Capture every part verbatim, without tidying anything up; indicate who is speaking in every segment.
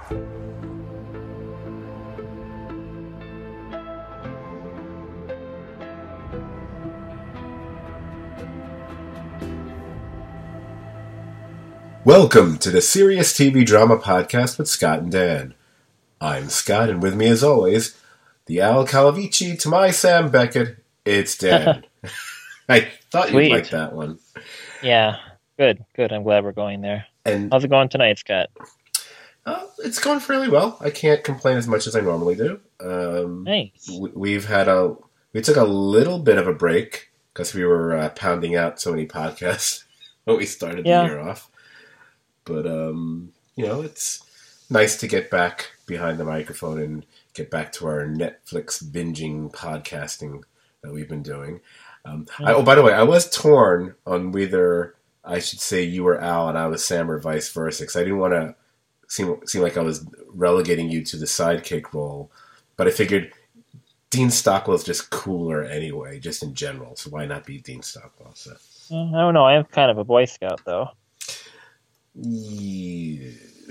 Speaker 1: Welcome to the Serious T V Drama Podcast with Scott and Dan. I'm Scott, and with me as always, the Al Calavici to my Sam Beckett, it's Dan. I thought
Speaker 2: Sweet.
Speaker 1: You'd like that one.
Speaker 2: Yeah, good, good. I'm glad we're going there.
Speaker 1: And
Speaker 2: How's it going tonight, Scott?
Speaker 1: uh, it's going fairly well. I can't complain as much as I normally do. Um,
Speaker 2: Nice.
Speaker 1: w- We've had a, we took a little bit of a break because we were uh, pounding out so many podcasts when we started
Speaker 2: Yeah.
Speaker 1: the year off. But, um, you know, it's nice to get back behind the microphone and get back to our Netflix binging podcasting that we've been doing. Um, I, oh, by the way, I was torn on whether I should say you were Al and I was Sam or vice versa, because I didn't want to seem, seem like I was relegating you to the sidekick role. But I figured Dean Stockwell's just cooler anyway, just in general, so why not be Dean Stockwell? So.
Speaker 2: Uh, I don't know. I am kind of a Boy Scout, though.
Speaker 1: Yeah.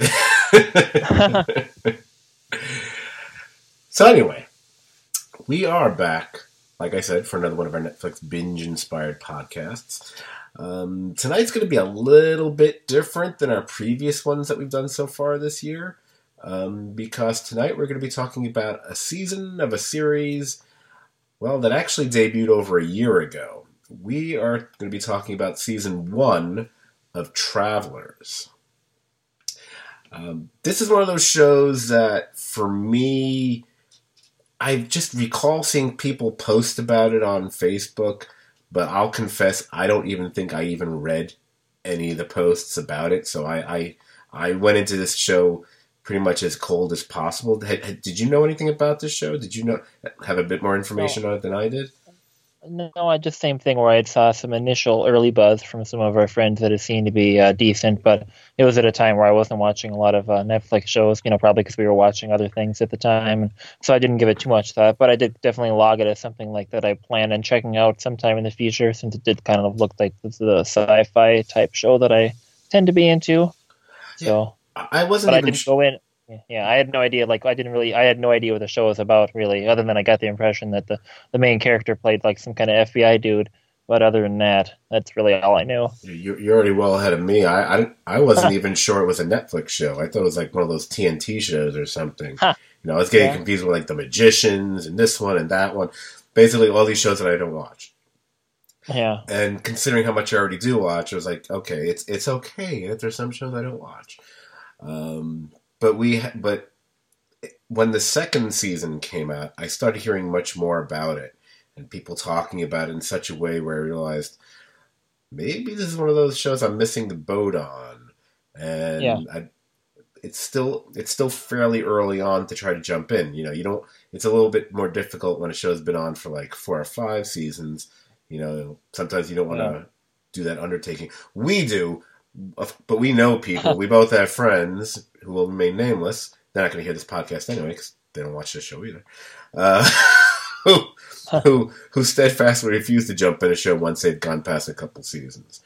Speaker 1: So anyway, we are back, like I said, for another one of our Netflix binge-inspired podcasts. Um, tonight's going to be a little bit different than our previous ones that we've done so far this year, um, because tonight we're going to be talking about a season of a series, well, that actually debuted over a year ago. We are going to be talking about season one of Travelers. Um, this is one of those shows that, for me, I just recall seeing people post about it on Facebook, but I'll confess I don't even think I even read any of the posts about it, so I I, I went into this show pretty much as cold as possible. Had, did you know anything about this show? Did you know have a bit more information
Speaker 2: No.
Speaker 1: on it than I did?
Speaker 2: No, I just same thing where I saw some initial early buzz from some of our friends that it seemed to be uh, decent, but it was at a time where I wasn't watching a lot of uh, Netflix shows, you know, probably because we were watching other things at the time, and so I didn't give it too much thought, but I did definitely log it as something like that I planned on checking out sometime in the future, since it did kind of look like the sci-fi type show that I tend to be into. So,
Speaker 1: yeah, I wasn't
Speaker 2: but
Speaker 1: even
Speaker 2: I didn't go in. Yeah, I had no idea. Like, I didn't really, I had no idea what the show was about, really, other than I got the impression that the, the main character played like some kind of F B I dude. But other than that, that's really all I knew.
Speaker 1: You, you're already well ahead of me. I I, I wasn't even sure it was a Netflix show. I thought it was like one of those T N T shows or something.
Speaker 2: Huh.
Speaker 1: You know, I was getting
Speaker 2: Yeah.
Speaker 1: confused with like The Magicians and this one and that one. Basically, all these shows that I don't watch.
Speaker 2: Yeah.
Speaker 1: And considering how much I already do watch, I was like, okay, it's it's okay if there's some shows I don't watch. Um, but we but when the second season came out, I started hearing much more about it and people talking about it in such a way where I realized maybe this is one of those shows I'm missing the boat on, and
Speaker 2: Yeah.
Speaker 1: I, it's still it's still fairly early on to try to jump in. You know, you don't. It's a little bit more difficult when a show's been on for like four or five seasons. You know, sometimes you don't want to
Speaker 2: Yeah.
Speaker 1: do that undertaking. We do, but we know people. We both have friends who will remain nameless. They're not going to hear this podcast anyway because they don't watch this show either. Uh, who, who who steadfastly refused to jump in a show once they'd gone past a couple seasons.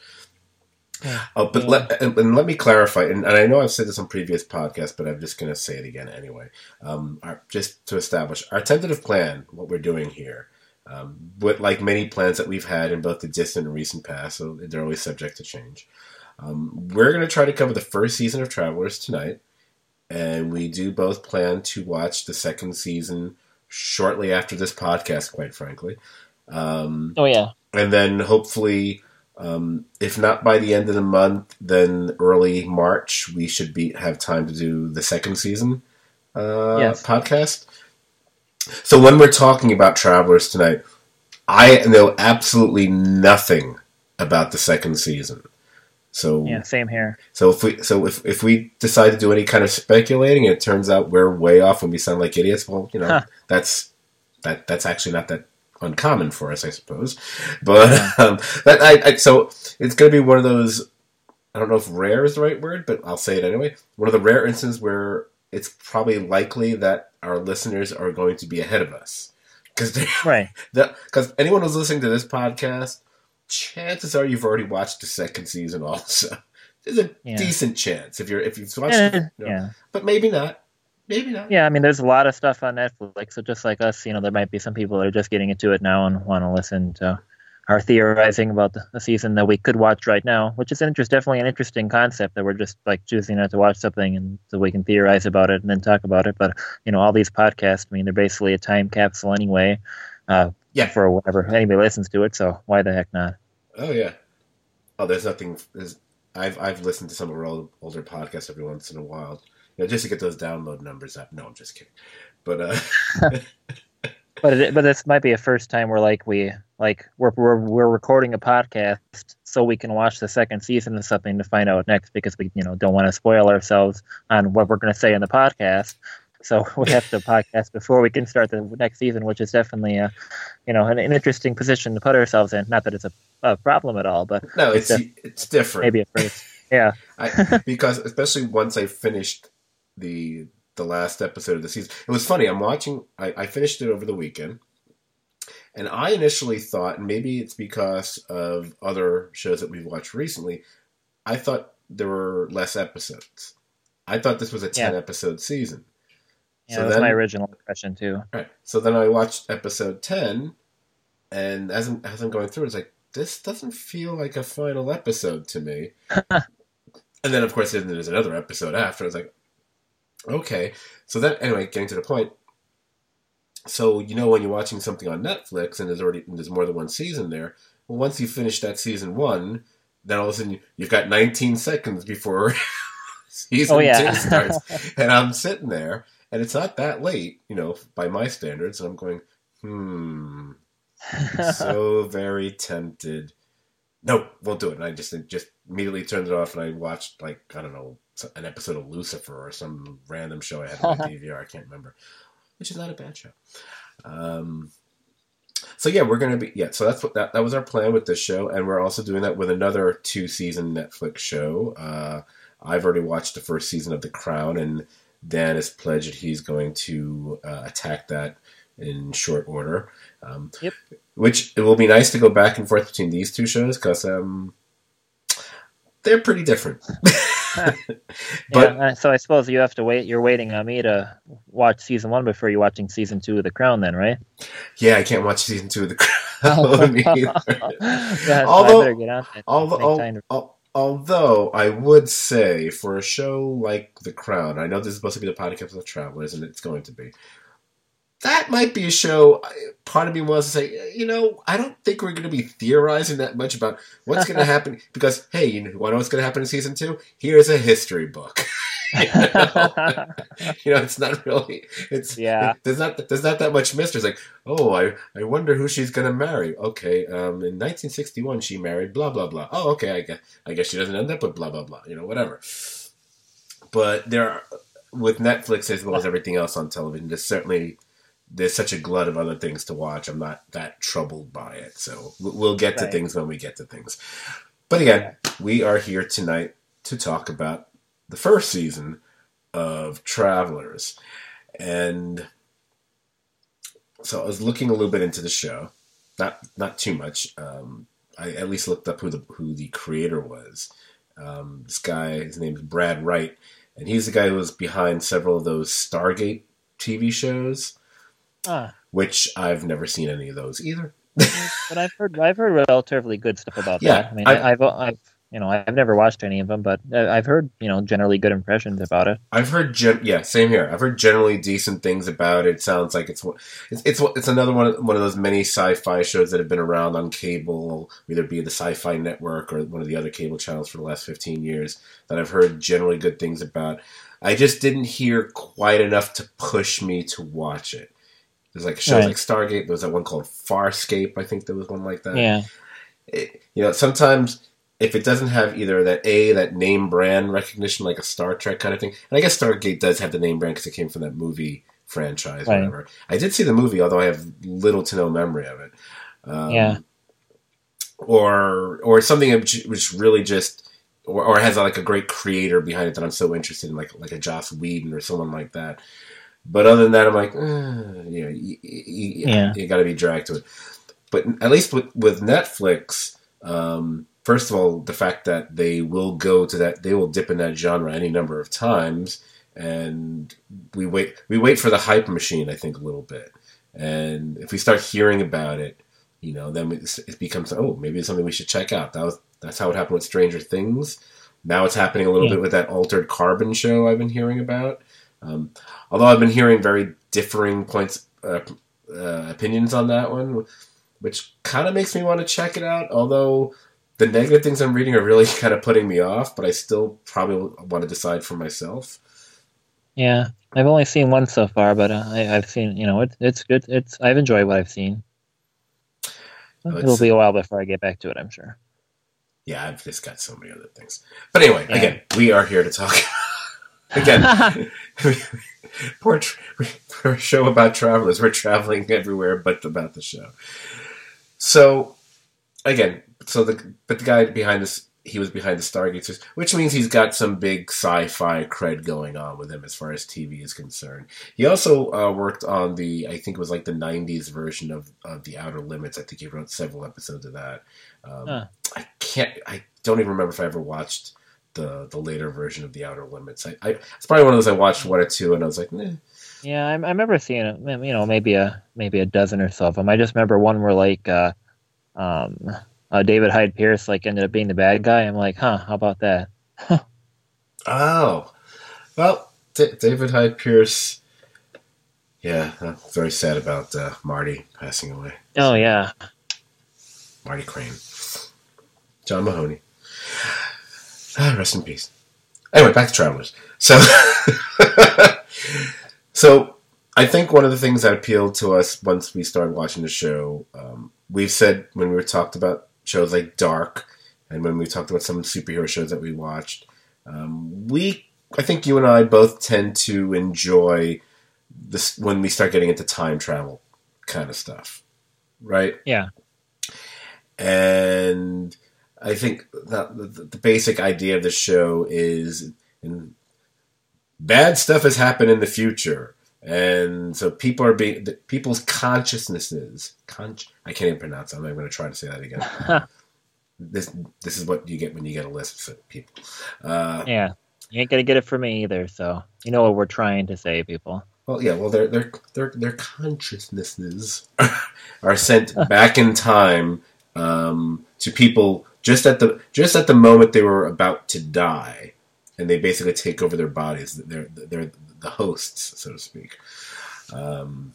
Speaker 1: Oh, but
Speaker 2: Yeah.
Speaker 1: let and, and let me clarify, and, and I know I've said this on previous podcasts, but I'm just going to say it again anyway. Um, our, just to establish our tentative plan, what we're doing here, um, but like many plans that we've had in both the distant and recent past, so they're always subject to change. Um, we're going to try to cover the first season of Travelers tonight, and we do both plan to watch the second season shortly after this podcast, quite frankly. Um,
Speaker 2: Oh, yeah.
Speaker 1: and then hopefully, um, if not by the end of the month, then early March, we should be have time to do the second season uh,
Speaker 2: Yes.
Speaker 1: podcast. So when we're talking about Travelers tonight, I know absolutely nothing about the second season. So
Speaker 2: Yeah, same here.
Speaker 1: so if we so if if we decide to do any kind of speculating and it turns out we're way off and we sound like idiots, well, you know,
Speaker 2: Huh.
Speaker 1: that's that that's actually not that uncommon for us, I suppose. But um, that I, I so it's going to be one of those. I don't know if rare is the right word, but I'll say it anyway. One of the rare instances where it's probably likely that our listeners are going to be ahead of us because
Speaker 2: Right.
Speaker 1: because anyone who's listening to this podcast, chances are you've already watched the second season also. there's a
Speaker 2: Yeah.
Speaker 1: decent chance if you're if you've watched
Speaker 2: Eh,
Speaker 1: it, you know,
Speaker 2: yeah.
Speaker 1: but maybe not. Maybe not.
Speaker 2: Yeah, I mean, there's a lot of stuff on Netflix, so just like us, you know, there might be some people that are just getting into it now and want to listen to our theorizing about the, the season that we could watch right now, which is interest, definitely an interesting concept that we're just like choosing not to watch something and so we can theorize about it and then talk about it. But, you know, all these podcasts, I mean, they're basically a time capsule anyway, uh,
Speaker 1: Yeah.
Speaker 2: for whatever anybody listens to it, so why the heck not?
Speaker 1: Oh yeah. Oh, there's nothing. There's, I've I've listened to some of our old, older podcasts every once in a while, you know, just to get those download numbers up. No, I'm just kidding. But uh,
Speaker 2: But it, but this might be a first time where like we like we're, we're we're recording a podcast so we can watch the second season of something to find out next because we you know don't want to spoil ourselves on what we're going to say in the podcast. So we have to podcast before we can start the next season, which is definitely a you know an, an interesting position to put ourselves in. Not that it's a, a problem at all, but
Speaker 1: no, it's
Speaker 2: it's,
Speaker 1: it's different.
Speaker 2: maybe at first, yeah.
Speaker 1: I, because especially once I finished the the last episode of the season, it was funny. I'm watching. I, I finished it over the weekend, and I initially thought, and maybe it's because of other shows that we've watched recently, I thought there were less episodes. I thought this was a ten
Speaker 2: Yeah.
Speaker 1: episode season.
Speaker 2: Yeah,
Speaker 1: So
Speaker 2: that was
Speaker 1: then-
Speaker 2: my original impression too.
Speaker 1: Right. So then I watched episode ten, and as I'm, as I'm going through, it's like, this doesn't feel like a final episode to me. And then, of course, then there's another episode after. I was like, okay. So then, anyway, getting to the point. So, you know, when you're watching something on Netflix and there's already and there's more than one season there, well, once you finish that season one, then all of a sudden you, you've got nineteen seconds before season
Speaker 2: Oh, yeah.
Speaker 1: two starts. And I'm sitting there, and it's not that late, you know, by my standards, and I'm going, hmm, so very tempted. No, won't do it. And I just just immediately turned it off, and I watched, like, I don't know, an episode of Lucifer or some random show I had on my D V R. I can't remember. Which is not a bad show. Um, so yeah, we're gonna be yeah. So that's what that, that was our plan with this show, and we're also doing that with another two season Netflix show. Uh, I've already watched the first season of The Crown, and Dan has pledged that he's going to uh, attack that in short order. Um,
Speaker 2: Yep.
Speaker 1: Which it will be nice to go back and forth between these two shows because um, they're pretty different. But
Speaker 2: yeah, uh, so I suppose you have to wait. You're waiting on me to watch season one before you're watching season two of The Crown, then, right?
Speaker 1: yeah, I can't watch season two of The Crown either.
Speaker 2: Yeah, so
Speaker 1: Although-
Speaker 2: I better get on that.
Speaker 1: Although,
Speaker 2: Make time to-
Speaker 1: al- although I would say for a show like The Crown, I know this is supposed to be the podcast of travelers, and it's going to be. That might be a show. Part of me wants to say, you know, I don't think we're going to be theorizing that much about what's going to happen because, hey, you know, want to know what's going to happen in season two? Here's a history book. you, know? You know, it's not really. It's
Speaker 2: Yeah.
Speaker 1: There's not. There's not that much mystery. It's like, oh, I, I wonder who she's going to marry. Okay, um, in nineteen sixty-one she married blah blah blah. Oh, okay, I guess I guess she doesn't end up with blah blah blah. You know, whatever. But there, are, with Netflix as well as everything else on television, there's certainly. There's such a glut of other things to watch. I'm not that troubled by it. So we'll get to
Speaker 2: Right.
Speaker 1: things when we get to things. But again, we are here tonight to talk about the first season of Travelers. And so I was looking a little bit into the show. Not not too much. Um, I at least looked up who the who the creator was. Um, this guy, his name is Brad Wright. And he's the guy who was behind several of those Stargate T V shows.
Speaker 2: Ah,
Speaker 1: Which I've never seen any of those either.
Speaker 2: but I've heard I've heard relatively good stuff about
Speaker 1: Yeah,
Speaker 2: that. I mean,
Speaker 1: I-
Speaker 2: I, I've I've you know I've never watched any of them, but I- I've heard you know generally good impressions about it.
Speaker 1: I've heard, gen- yeah, same here. I've heard generally decent things about it. It sounds like it's one- it's it's, it's another one of, one of those many sci-fi shows that have been around on cable, whether it be the Sci-Fi Network or one of the other cable channels for the last fifteen years that I've heard generally good things about. I just didn't hear quite enough to push me to watch it. There's like shows
Speaker 2: Right.
Speaker 1: like Stargate. There was that one called Farscape. I think there was one like that.
Speaker 2: Yeah,
Speaker 1: It, you know, sometimes if it doesn't have either that A, that name brand recognition, like a Star Trek kind of thing, and I guess Stargate does have the name brand because it came from that movie franchise, or
Speaker 2: Right.
Speaker 1: whatever. I did see the movie, although I have little to no memory of it. Um,
Speaker 2: Yeah.
Speaker 1: Or or something which which really just, or, or has like a great creator behind it that I'm so interested in, like like a Joss Whedon or someone like that. But other than that, I'm like, eh, yeah, you, you,
Speaker 2: Yeah.
Speaker 1: you got to be dragged to it. But at least with, with Netflix, um, first of all, the fact that they will go to that, they will dip in that genre any number of times, and we wait, we wait for the hype machine, I think, a little bit. And if we start hearing about it, you know, then it becomes, oh, maybe it's something we should check out. That was, that's how it happened with Stranger Things. Now it's happening a little yeah. bit with that Altered Carbon show I've been hearing about. Um, although I've been hearing very differing points, uh, uh, opinions on that one, which kind of makes me want to check it out. Although the negative things I'm reading are really kind of putting me off, but I still probably want to decide for myself.
Speaker 2: Yeah, I've only seen one so far, but uh, I, I've seen, you know, it, it's good. It's I've enjoyed what I've seen. Oh, It'll be a while before I get back to it, I'm sure.
Speaker 1: Yeah, I've just got so many other things. But anyway, yeah. again, we are here to talk. again, poor tra- for a show about travelers, we're traveling everywhere but about the show. So, again, so the but the guy behind this, he was behind the Stargazers, which means he's got some big sci-fi cred going on with him as far as T V is concerned. He also uh, worked on the, I think it was like the nineties version of, of The Outer Limits. I think he wrote several episodes of that. Um, huh. I can't, I don't even remember if I ever watched the the later version of The Outer Limits. I, I it's probably one of those I watched one or two and I was like, eh.
Speaker 2: Yeah, I, I remember seeing it. You know, maybe a maybe a dozen or so of them. I just remember one where like, uh, um, uh, David Hyde Pierce like ended up being the bad guy. I'm like, huh, how about that?
Speaker 1: oh, well, D- David Hyde Pierce. Yeah, I'm very sad about uh, Marty passing away.
Speaker 2: Oh yeah,
Speaker 1: Marty Crane. John Mahoney. Ah, rest in peace. Anyway, back to Travelers. So, so I think one of the things that appealed to us once we started watching the show, um, we've said when we were talked about shows like Dark, and when we talked about some superhero shows that we watched, um, we, I think you and I both tend to enjoy this when we start getting into time travel kind of stuff, right?
Speaker 2: Yeah.
Speaker 1: And I think the, the, the basic idea of the show is in, bad stuff has happened in the future. And so people are being, the, people's consciousnesses, con, I can't even pronounce it. I'm not going to try to say that again. this this is what you get when you get a list of people. Uh,
Speaker 2: yeah. You ain't going to get it from me either. So you know what we're trying to say, people.
Speaker 1: Well, yeah, well, their their their their consciousnesses are sent back in time um, to people just at the just at the moment they were about to die, and they basically take over their bodies. They're they're the hosts, so to speak. Um,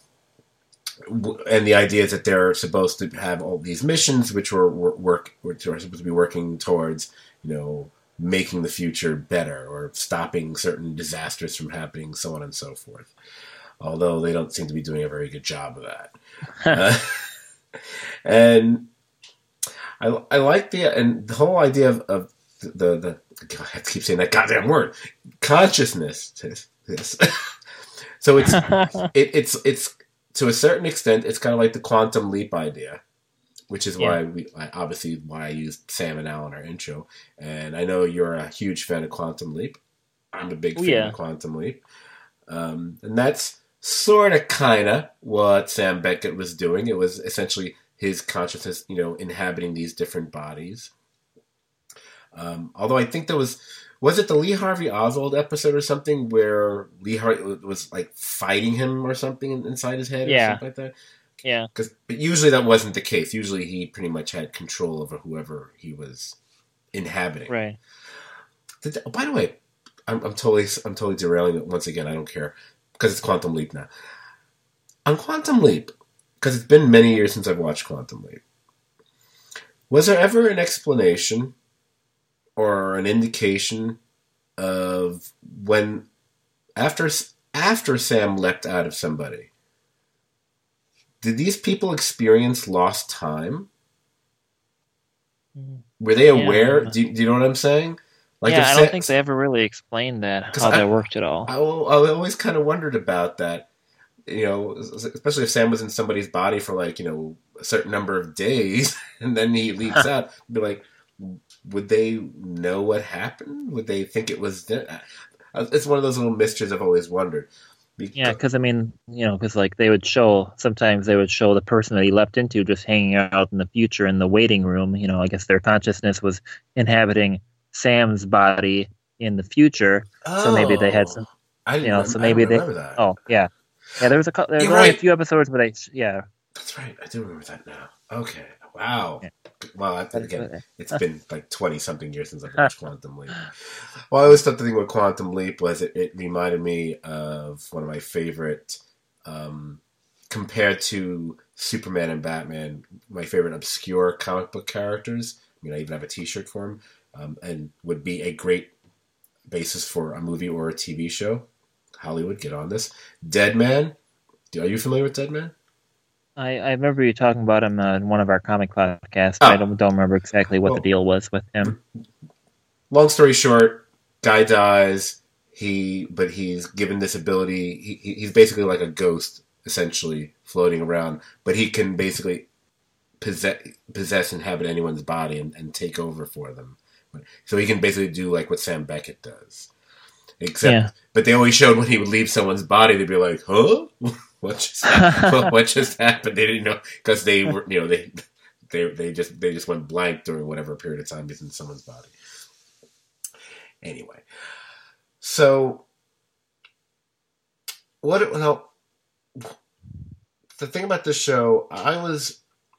Speaker 1: and the idea is that they're supposed to have all these missions, which were work, which are supposed to be working towards, you know, making the future better or stopping certain disasters from happening, so on and so forth. Although they don't seem to be doing a very good job of that. uh, and I, I like the and the whole idea of, of the, the the I have to keep saying that goddamn word, consciousness. Yes. So it's it, it's it's to a certain extent it's kind of like the quantum leap idea, which is why yeah. we obviously why I used Sam and Al in our intro. And I know you're a huge fan of Quantum Leap. I'm a big fan yeah. of Quantum Leap, um, and that's sort of kind of what Sam Beckett was doing. It was essentially his consciousness, you know, inhabiting these different bodies. Um, although I think there was, was it the Lee Harvey Oswald episode or something where Lee Harvey was like fighting him or something inside his head
Speaker 2: yeah.
Speaker 1: or something like that?
Speaker 2: Yeah.
Speaker 1: Cause, but usually that wasn't the case. Usually he pretty much had control over whoever he was inhabiting.
Speaker 2: Right.
Speaker 1: Did, oh, by the way, I'm, I'm totally I'm totally derailing it once again. I don't care. Because it's Quantum Leap now. On Quantum Leap, because it's been many years since I've watched Quantum Leap, was there ever an explanation or an indication of when, after after Sam leapt out of somebody, did these people experience lost time? Were they aware? Yeah. Do, do you know what I'm saying?
Speaker 2: Like yeah, I don't Sam, think they ever really explained that, how I, that worked at all.
Speaker 1: I, I always kind of wondered about that, you know, especially if Sam was in somebody's body for like, you know, a certain number of days, and then he leaps out. Be like, would they know what happened? Would they think it was... It's one of those little mysteries I've always wondered.
Speaker 2: Yeah, because I mean, you know, because like they would show sometimes they would show the person that he leapt into just hanging out in the future in the waiting room. You know, I guess their consciousness was inhabiting Sam's body in the future, so maybe they had
Speaker 1: Oh,
Speaker 2: some,
Speaker 1: I
Speaker 2: you
Speaker 1: didn't.
Speaker 2: know,
Speaker 1: Rem-
Speaker 2: so
Speaker 1: I don't
Speaker 2: maybe they.
Speaker 1: remember that.
Speaker 2: Oh yeah, yeah. There was a cou- there was
Speaker 1: You're
Speaker 2: only a
Speaker 1: right.
Speaker 2: few episodes, but I yeah.
Speaker 1: That's right. I do remember that now. Okay. Wow.
Speaker 2: Yeah.
Speaker 1: Well, I,
Speaker 2: But,
Speaker 1: again,
Speaker 2: but,
Speaker 1: it's been like twenty something years since I've watched Quantum Leap. Well, I always thought the thing with Quantum Leap was it, it reminded me of one of my favorite, um, compared to Superman and Batman, my favorite obscure comic book characters. I mean, I even have a T-shirt for them, um, and would be a great basis for a movie or a T V show. Hollywood, get on this. Deadman. Are you familiar with Deadman?
Speaker 2: I, I remember you talking about him uh, in one of our comic podcasts.
Speaker 1: Oh,
Speaker 2: I don't don't remember exactly what
Speaker 1: well,
Speaker 2: the deal was with him.
Speaker 1: long story short, guy dies. He, but he's given this ability. He, he's basically like a ghost, essentially floating around. But he can basically possess, possess, inhabit anyone's body and, and take over for them. So he can basically do like what Sam Beckett does. Except,
Speaker 2: Yeah.
Speaker 1: but they always showed when he would leave someone's body, they'd be like, "Huh? What just happened? What just happened?" They didn't know because they were, you know, they they they just they just went blank during whatever period of time he's in someone's body. Anyway, so what? Well, the thing about this show, I was,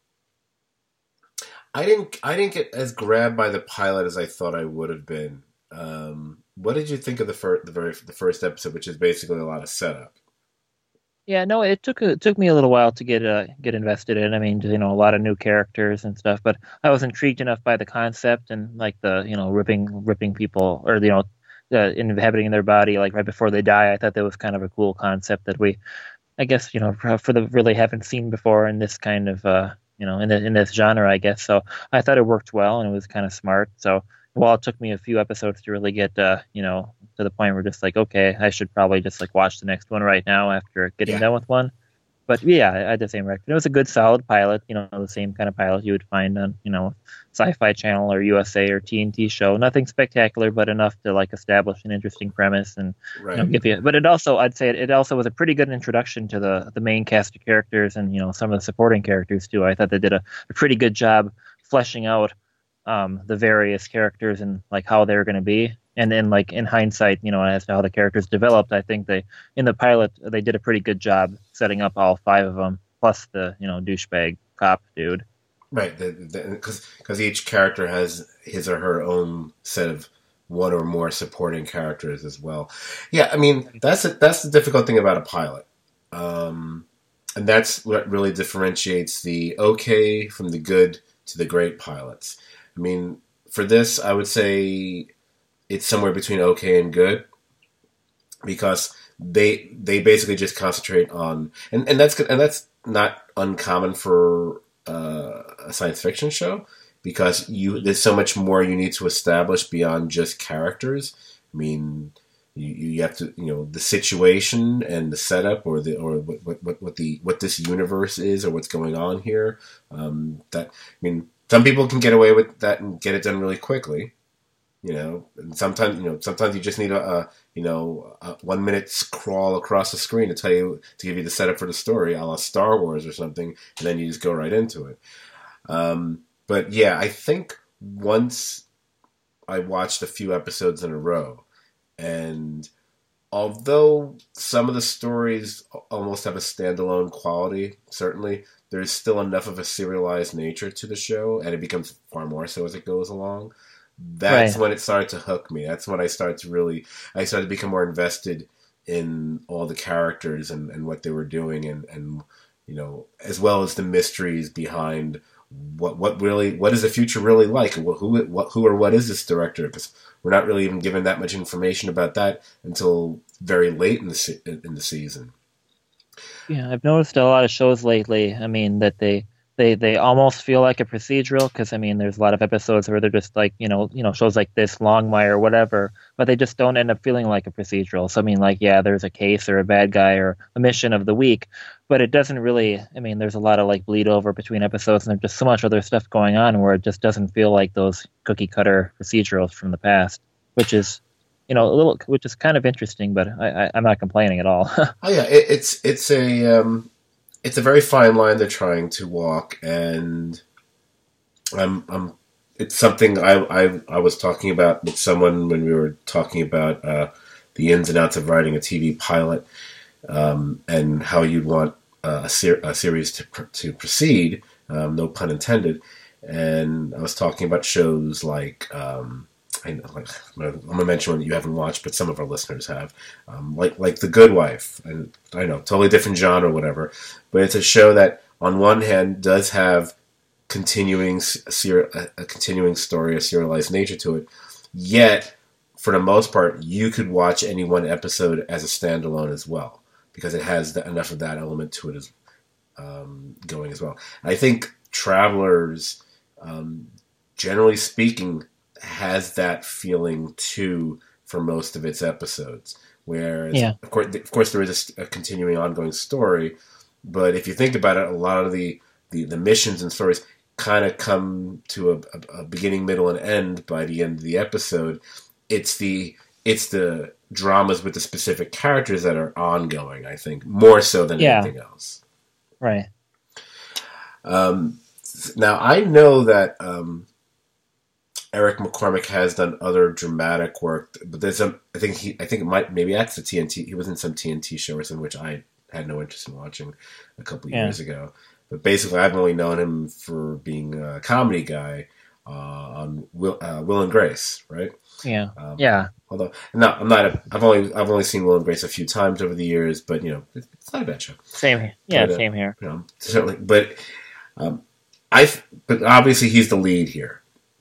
Speaker 1: I didn't, I didn't get as grabbed by the pilot as I thought I would have been. Um, what did you think of the first, the very, the first episode, which is basically a lot of setup?
Speaker 2: Yeah, no, it took it took me a little while to get uh, get invested in. I mean, you know, a lot of new characters and stuff, but I was intrigued enough by the concept and like the you know ripping ripping people or you know uh, inhabiting their body like right before they die. I thought that was kind of a cool concept that we, I guess, you know, for, for the really haven't seen before in this kind of uh you know in the, in this genre, I guess. So I thought it worked well and it was kind of smart. So while it took me a few episodes to really get uh you know to the point where just like, okay, I should probably just like watch the next one right now after getting
Speaker 1: Yeah.
Speaker 2: done with one. But yeah, I had the same record. It was a good, solid pilot. You know, the same kind of pilot you would find on you know Sci-Fi Channel or U S A or T N T show. Nothing spectacular, but enough to like establish an interesting premise and
Speaker 1: Right.
Speaker 2: you know, give you. But it also, I'd say, it, it also was a pretty good introduction to the the main cast of characters and you know some of the supporting characters too. I thought they did a, a pretty good job fleshing out um, the various characters and like how they're going to be. And then, like in hindsight, you know, as to how the characters developed, I think they in the pilot they did a pretty good job setting up all five of them, plus the you know douchebag cop dude.
Speaker 1: Right, because because each character has his or her own set of one or more supporting characters as well. Yeah, I mean that's a, that's the difficult thing about a pilot, um, and that's what really differentiates the okay from the good to the great pilots. I mean, for this, I would say it's somewhere between okay and good because they they basically just concentrate on and, and that's good and that's not uncommon for uh, a science fiction show because you there's so much more you need to establish beyond just characters. I mean, you, you have to you know the situation and the setup or the or what what, what the what this universe is or what's going on here. Um, that I mean, some people can get away with that and get it done really quickly. You know, and sometimes you know sometimes you just need a, a you know a one minute crawl across the screen to tell you to give you the setup for the story, a la Star Wars or something, and then you just go right into it. Um, but yeah, I think once I watched a few episodes in a row, and although some of the stories almost have a standalone quality, certainly there's still enough of a serialized nature to the show, and it becomes far more so as it goes along. That's
Speaker 2: Right.
Speaker 1: when it started to hook me. That's when I started to really, I started to become more invested in all the characters and, and what they were doing and, and, you know, as well as the mysteries behind what, what really, what is the future really like? Who, what, who or what is this director? Because we're not really even given that much information about that until very late in the, se- in the season.
Speaker 2: Yeah, I've noticed a lot of shows lately. I mean that they they they almost feel like a procedural because I mean there's a lot of episodes where they're just like you know you know shows like this Longmire or whatever, but they just don't end up feeling like a procedural. So I mean like yeah, there's a case or a bad guy or a mission of the week, but it doesn't really. I mean there's a lot of like bleed over between episodes and there's just so much other stuff going on where it just doesn't feel like those cookie cutter procedurals from the past, which is you know, a little, which is kind of interesting, but I, I, I'm not complaining at all.
Speaker 1: Oh yeah, it, it's it's a um, it's a very fine line they're trying to walk, and I'm I'm it's something I I, I was talking about with someone when we were talking about uh, the ins and outs of writing a T V pilot, um, and how you'd want uh, a, ser- a series to pr- to proceed. Um, no pun intended. And I was talking about shows like. Um, I know, like, I'm going to mention one that you haven't watched, but some of our listeners have, um, like like The Good Wife. And I know, totally different genre, whatever, but it's a show that, on one hand, does have continuing ser- a continuing story, a serialized nature to it. Yet, for the most part, you could watch any one episode as a standalone as well, because it has the, enough of that element to it as um, going as well. I think Travelers, um, generally speaking, has that feeling too for most of its episodes. Whereas,
Speaker 2: Yeah.
Speaker 1: of course, of course, there is a, a continuing, ongoing story. But if you think about it, a lot of the, the, the missions and stories kind of come to a, a, a beginning, middle, and end by the end of the episode. It's the it's the dramas with the specific characters that are ongoing, I think, more so than
Speaker 2: Yeah.
Speaker 1: anything else.
Speaker 2: Right.
Speaker 1: Um, now, I know that um, Eric McCormack has done other dramatic work, but there's some. I think he. I think it might. Maybe that's the T N T. He was in some T N T show or something, which I had no interest in watching a couple of
Speaker 2: Yeah.
Speaker 1: years ago. But basically, I've only known him for being a comedy guy uh, on Will, uh, Will and Grace, right?
Speaker 2: Yeah.
Speaker 1: Um,
Speaker 2: Yeah.
Speaker 1: Although, no, I'm not. A, I've only I've only seen Will and Grace a few times over the years, but you know, it's, it's not a bad show.
Speaker 2: Same here. Yeah.
Speaker 1: But, uh,
Speaker 2: Same here.
Speaker 1: You know, certainly, but um, I. But obviously, he's the lead here,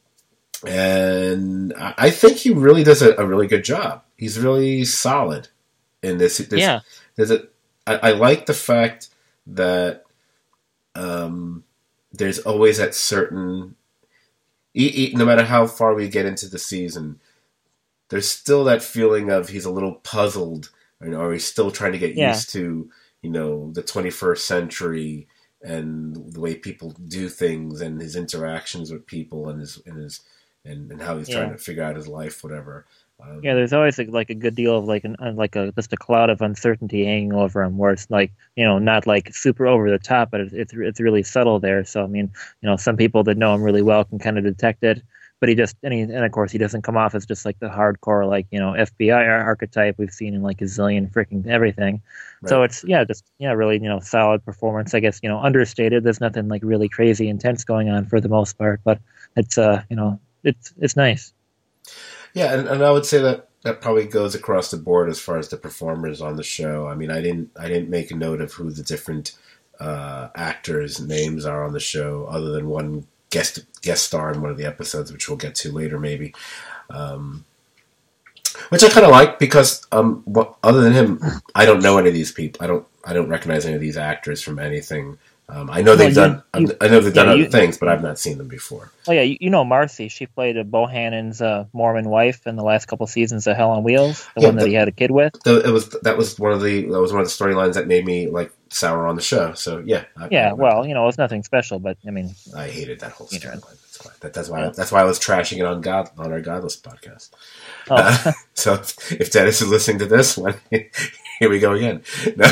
Speaker 1: and I I think he really does a, a really good job. He's really solid in this. this
Speaker 2: Yeah.
Speaker 1: There's a. I, I like the fact that um, there's always that certain. E- e- no matter how far we get into the season, there's still that feeling of he's a little puzzled, you know, or he's still trying to get
Speaker 2: Yeah.
Speaker 1: used to, you know, the twenty-first century and the way people do things and his interactions with people and his and his and, and how he's trying
Speaker 2: Yeah.
Speaker 1: to figure out his life, whatever. Um,
Speaker 2: Yeah, there's always like, like a good deal of like an uh, like a just a cloud of uncertainty hanging over him, where it's like, you know, not like super over the top, but it's it's, it's really subtle there. So I mean, you know, some people that know him really well can kind of detect it, but he just and he, and of course he doesn't come off as just like the hardcore like, you know, F B I ar- archetype we've seen in like a zillion freaking everything. So
Speaker 1: right.
Speaker 2: it's yeah, just yeah, really, you know, solid performance. I guess, you know, understated. There's nothing like really crazy intense going on for the most part, but it's uh you know it's it's nice.
Speaker 1: Yeah, and, and I would say that that probably goes across the board as far as the performers on the show. I mean, I didn't I didn't make a note of who the different uh, actors' names are on the show, other than one guest guest star in one of the episodes, which we'll get to later, maybe. Um, which I kind of like because, um, what, other than him, I don't know any of these people. I don't I don't recognize any of these actors from anything. Um, I know they've
Speaker 2: Well,
Speaker 1: done.
Speaker 2: you, you
Speaker 1: I know they've done
Speaker 2: yeah,
Speaker 1: other
Speaker 2: you,
Speaker 1: things, but I've not seen them before.
Speaker 2: Oh yeah, you, you know Marcy. She played a Bohannon's uh, Mormon wife in the last couple seasons of Hell on Wheels, the
Speaker 1: Yeah,
Speaker 2: one that
Speaker 1: the-
Speaker 2: he had a kid with.
Speaker 1: The, it was that was one of the that was one of the storylines that made me like sour on the show. So yeah, I,
Speaker 2: Yeah,
Speaker 1: I,
Speaker 2: well, you know, it's nothing special, but I mean,
Speaker 1: I hated that whole
Speaker 2: You know.
Speaker 1: storyline. That's why that, that's why
Speaker 2: Yeah.
Speaker 1: that's why I was trashing it on God on our Godless podcast.
Speaker 2: oh,
Speaker 1: Uh, so if, if Dennis is listening to this one, here we go again. No.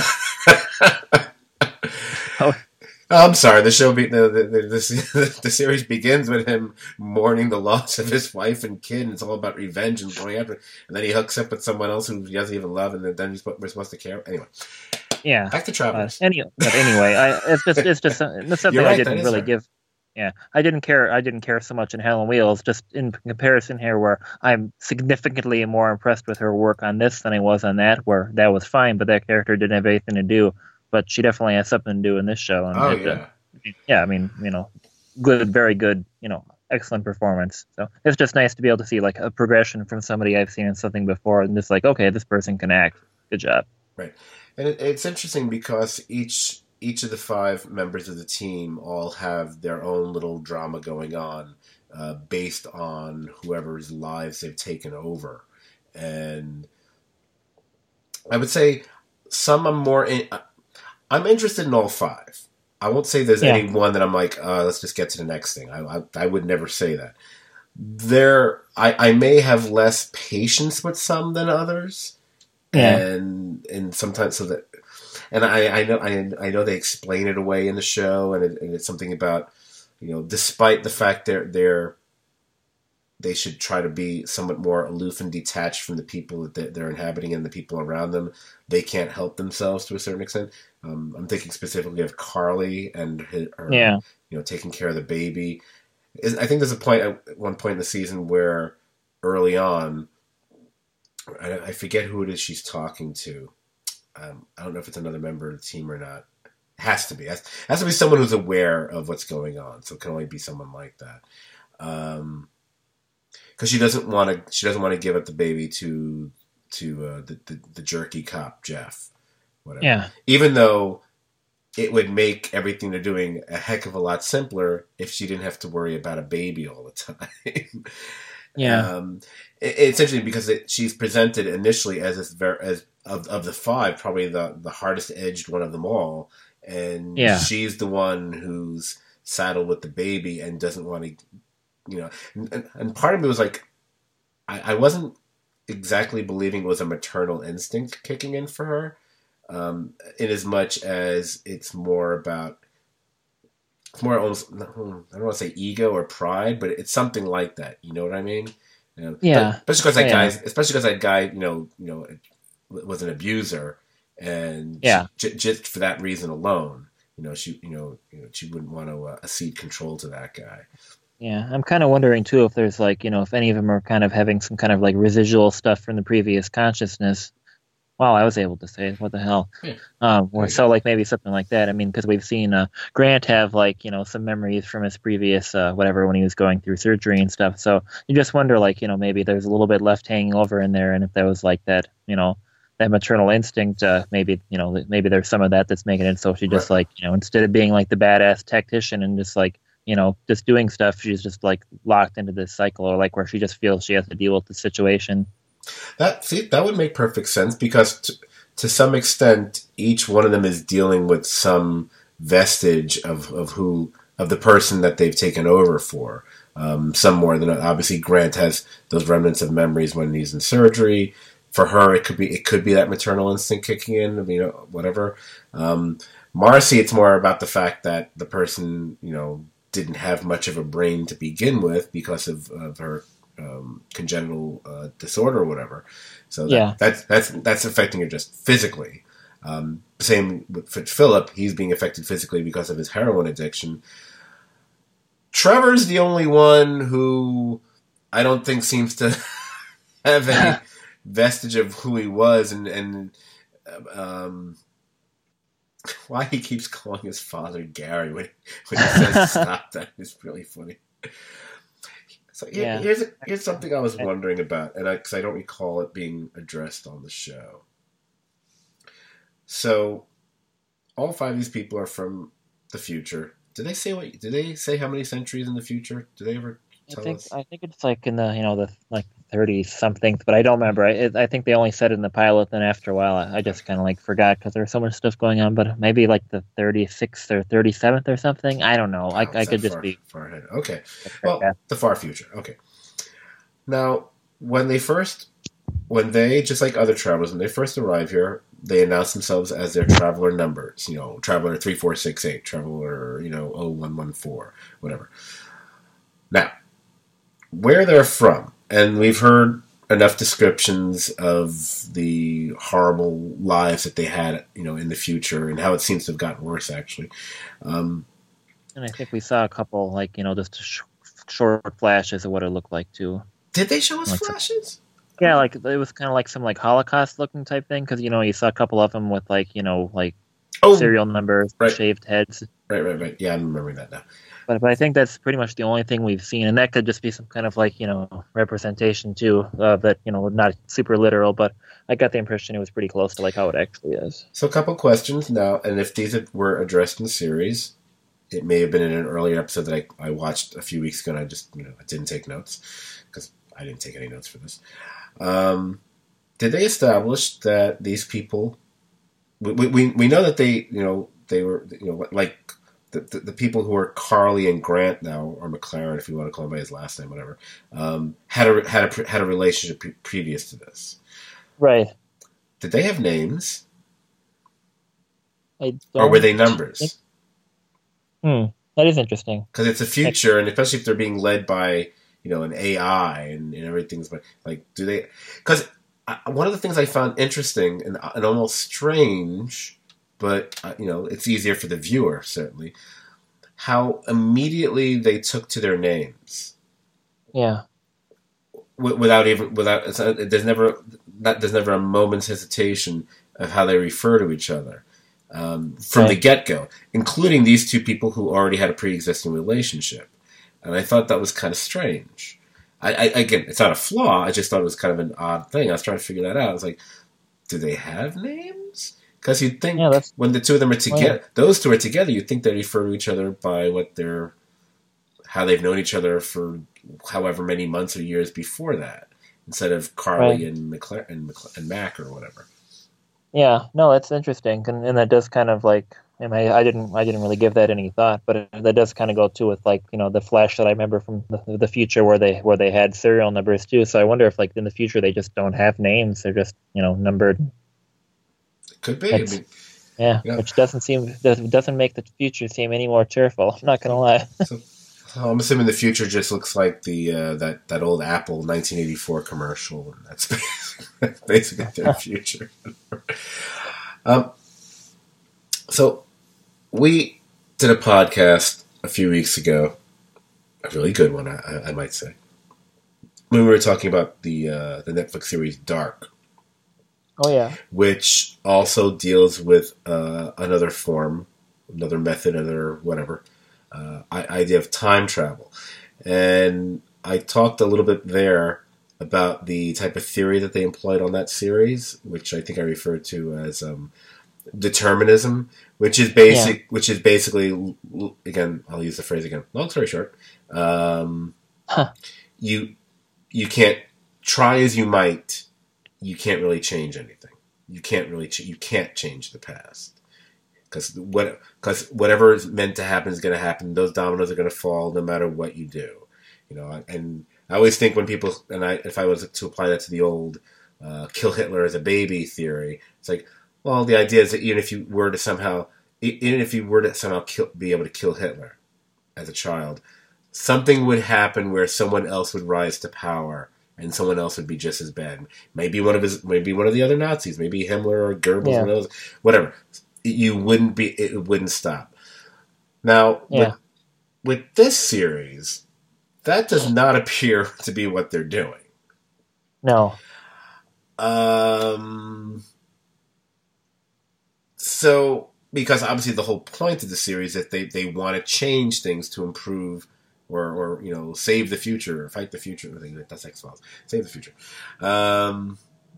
Speaker 2: Oh.
Speaker 1: I'm sorry. The show, be, the, the, the, the, the series begins with him mourning the loss of his wife and kid, and it's all about revenge and going after. And then he hooks up with someone else who he doesn't even love, and then he's, we're supposed to care. Anyway,
Speaker 2: yeah.
Speaker 1: back to
Speaker 2: Uh,
Speaker 1: Travelers.
Speaker 2: any, but anyway, I it's just it's just uh, it's something
Speaker 1: You're right,
Speaker 2: I
Speaker 1: that
Speaker 2: didn't
Speaker 1: is
Speaker 2: really
Speaker 1: hard.
Speaker 2: give. Yeah, I didn't care. I didn't care so much in Hell on Wheels. Just in comparison here, where I'm significantly more impressed with her work on this than I was on that, where that was fine, but that character didn't have anything to do. But she definitely has something to do in this show. And
Speaker 1: Oh
Speaker 2: it, uh,
Speaker 1: yeah.
Speaker 2: yeah, I mean, you know, good, very good, you know, excellent performance. So it's just nice to be able to see like a progression from somebody I've seen in something before, and just like, okay, this person can act. Good job.
Speaker 1: Right, and it, it's interesting because each each of the five members of the team all have their own little drama going on, uh, based on whoever's lives they've taken over, and I would say some I'm more in. I'm interested in all five. I won't say there's
Speaker 2: Yeah.
Speaker 1: any one that I'm like, uh, let's just get to the next thing. I, I I would never say that. They're I, I may have less patience with some than others,
Speaker 2: Yeah.
Speaker 1: and and sometimes so that, and I, I know I, I know they explain it away in the show, and, it, and it's something about, you know, despite the fact they're they're they should try to be somewhat more aloof and detached from the people that they're inhabiting and the people around them, they can't help themselves to a certain extent. Um, I'm thinking specifically of Carly and her, her
Speaker 2: Yeah.
Speaker 1: you know, taking care of the baby. I think there's a point at one point in the season where early on, I, I forget who it is she's talking to. Um, I don't know if it's another member of the team or not. It has to be. It has, it has to be someone who's aware of what's going on. So it can only be someone like that. Um, because she doesn't want to. She doesn't want to give up the baby to to uh, the, the the jerky cop Jeff. Whatever.
Speaker 2: Yeah.
Speaker 1: Even though it would make everything they're doing a heck of a lot simpler if she didn't have to worry about a baby all the time.
Speaker 2: Yeah.
Speaker 1: Um, it, it's interesting because it, she's presented initially as this very, as of of the five, probably the the hardest edged one of them all, and
Speaker 2: Yeah.
Speaker 1: she's the one who's saddled with the baby and doesn't want to. You know, and, and part of me was like, I, I wasn't exactly believing it was a maternal instinct kicking in for her, um, in as much as it's more about, it's more almost, I don't want to say ego or pride, but it's something like that. You know what I mean? You know,
Speaker 2: Yeah.
Speaker 1: Especially because that
Speaker 2: Yeah.
Speaker 1: guy, especially because that guy, you know, you know, was an abuser, and
Speaker 2: Yeah.
Speaker 1: j- just for that reason alone, you know, she, you know, you know, she wouldn't want to uh, cede control to that guy.
Speaker 2: Yeah, I'm kind of wondering too if there's like, you know, if any of them are kind of having some kind of like residual stuff from the previous consciousness. Wow, I was able to say it. What the hell?
Speaker 1: Yeah.
Speaker 2: Um, or so like maybe something like that. I mean, because we've seen uh, Grant have like, you know, some memories from his previous uh, whatever when he was going through surgery and stuff. So you just wonder like, you know, maybe there's a little bit left hanging over in there, and if that was like that, you know, that maternal instinct, uh, maybe, you know, maybe there's some of that that's making it so she just
Speaker 1: Right.
Speaker 2: like, you know, instead of being like the badass tactician and just like, you know, just doing stuff, she's just like locked into this cycle, or like where she just feels she has to deal with the situation.
Speaker 1: That see, that would make perfect sense because to, to some extent, each one of them is dealing with some vestige of, of who of the person that they've taken over for. Um, some more than obviously Grant has those remnants of memories when he's in surgery. For her, it could be it could be that maternal instinct kicking in. You know, whatever. Um, Marcy, it's more about the fact that the person, you know, didn't have much of a brain to begin with because of, of her um, congenital uh, disorder or whatever. So that,
Speaker 2: Yeah.
Speaker 1: that's that's that's affecting her just physically. Um, same with Philip; he's being affected physically because of his heroin addiction. Trevor's the only one who I don't think seems to have any vestige of who he was, and and um, why he keeps calling his father Gary when, when he says stop that is really funny. So here,
Speaker 2: Yeah.
Speaker 1: here's a, here's something I was wondering about, and because I, I don't recall it being addressed on the show. So all five of these people are from the future. Did they say what? Did they say how many centuries in the future? Did they ever
Speaker 2: I
Speaker 1: tell
Speaker 2: think
Speaker 1: us?
Speaker 2: I think it's like in the, you know, the like thirty something, but I don't remember. I, I think they only said it in the pilot. Then after a while, I, I just kind of like forgot because there was so much stuff going on. But maybe like the thirty-sixth or thirty-seventh or something. I don't know.
Speaker 1: Wow,
Speaker 2: I
Speaker 1: is
Speaker 2: I
Speaker 1: that
Speaker 2: could just
Speaker 1: far,
Speaker 2: be.
Speaker 1: far ahead. Okay. Well, the far future. Okay. Now, when they first, when they, just like other travelers, when they first arrive here, they announce themselves as their traveler numbers. You know, traveler three four six eight, traveler, you know, oh one one four, whatever. Now, where they're from, and we've heard enough descriptions of the horrible lives that they had, you know, in the future, and how it seems to have gotten worse, actually. Um,
Speaker 2: And I think we saw a couple like, you know, just sh- short flashes of what it looked like too.
Speaker 1: did they show us
Speaker 2: Like some-
Speaker 1: flashes?
Speaker 2: Yeah, like it was kind of like some like Holocaust looking type thing because, you know, you saw a couple of them with like, you know, like
Speaker 1: Oh,
Speaker 2: serial numbers,
Speaker 1: right.
Speaker 2: shaved heads.
Speaker 1: right, right, right. Yeah, I'm remembering that now.
Speaker 2: But but I think that's pretty much the only thing we've seen, and that could just be some kind of like, you know, representation too, uh, that, you know, not super literal, but I got the impression it was pretty close to like how it actually is.
Speaker 1: So, a couple questions now, and if these were addressed in the series, it may have been in an earlier episode that I, I watched a few weeks ago, and I just, you know, I didn't take notes because I didn't take any notes for this. Um, did they establish that these people? We, we we know that they, you know, they were, you know, like the, the, the people who are Carly and Grant now, or McLaren, if you want to call him by his last name, whatever, um, had a had a had a relationship pre- previous to this.
Speaker 2: Right.
Speaker 1: Did they have names?
Speaker 2: I
Speaker 1: or were they
Speaker 2: don't
Speaker 1: numbers?
Speaker 2: think- Hmm. That is interesting.
Speaker 1: Because it's a future, and especially if they're being led by, you know, an A I and, and everything's like, like, do they? Because one of the things I found interesting and, and almost strange, but uh, you know, it's easier for the viewer certainly, how immediately they took to their names.
Speaker 2: Yeah.
Speaker 1: W- without even without it's, uh, there's never not, there's never a moment's hesitation of how they refer to each other. Um, from right. the get-go, including these two people who already had a pre-existing relationship. And I thought that was kind of strange. I, I Again, it's not a flaw, I just thought it was kind of an odd thing. I was trying to figure that out. I was like, do they have names? Because you'd think yeah, when the two of them are together, yeah. those two are together, you'd think they refer to each other by what they're, how they've known each other for however many months or years before that, instead of Carly right. and, McCla- and, McCla- and Mac or whatever.
Speaker 2: Yeah, no, that's interesting, and, and that does kind of like, I, mean, I didn't, I didn't really give that any thought, but it, that does kind of go too with like, you know, the Flash that I remember from the, the future where they where they had serial numbers too. So I wonder if like in the future they just don't have names; they're just, you know, numbered.
Speaker 1: Could be. I mean,
Speaker 2: yeah, you know. Which doesn't seem doesn't make the future seem any more cheerful. I'm not gonna lie.
Speaker 1: So, I'm assuming the future just looks like the uh, that that old Apple nineteen eighty-four commercial, and that's basically, basically their future. um, so we did a podcast a few weeks ago, a really good one, I, I might say, when we were talking about the uh, the Netflix series Dark.
Speaker 2: Oh yeah,
Speaker 1: which also deals with uh, another form, another method, another whatever. Uh, idea of time travel. And I talked a little bit there about the type of theory that they employed on that series, which I think I referred to as um, determinism, which is basic, yeah. which is basically, again, I'll use the phrase again, long story short, um, huh. you you can't, try as you might, you can't really change anything. You can't really, ch- you can't change the past. Because what, because whatever is meant to happen is going to happen. Those dominoes are going to fall no matter what you do, you know. And I always think when people, and I, if I was to apply that to the old uh, "kill Hitler as a baby" theory, it's like, well, the idea is that even if you were to somehow, even if you were to somehow kill, be able to kill Hitler as a child, something would happen where someone else would rise to power, and someone else would be just as bad. Maybe one of his, maybe one of the other Nazis, maybe Himmler or Goebbels, yeah. or whatever. You wouldn't be. It wouldn't stop. Now,
Speaker 2: yeah.
Speaker 1: with, with this series, that does not appear to be what they're doing.
Speaker 2: No.
Speaker 1: Um. So, because obviously the whole point of the series is that they, they want to change things to improve, or or you know, save the future, or fight the future. I think that's X-Files. Save the future. Um.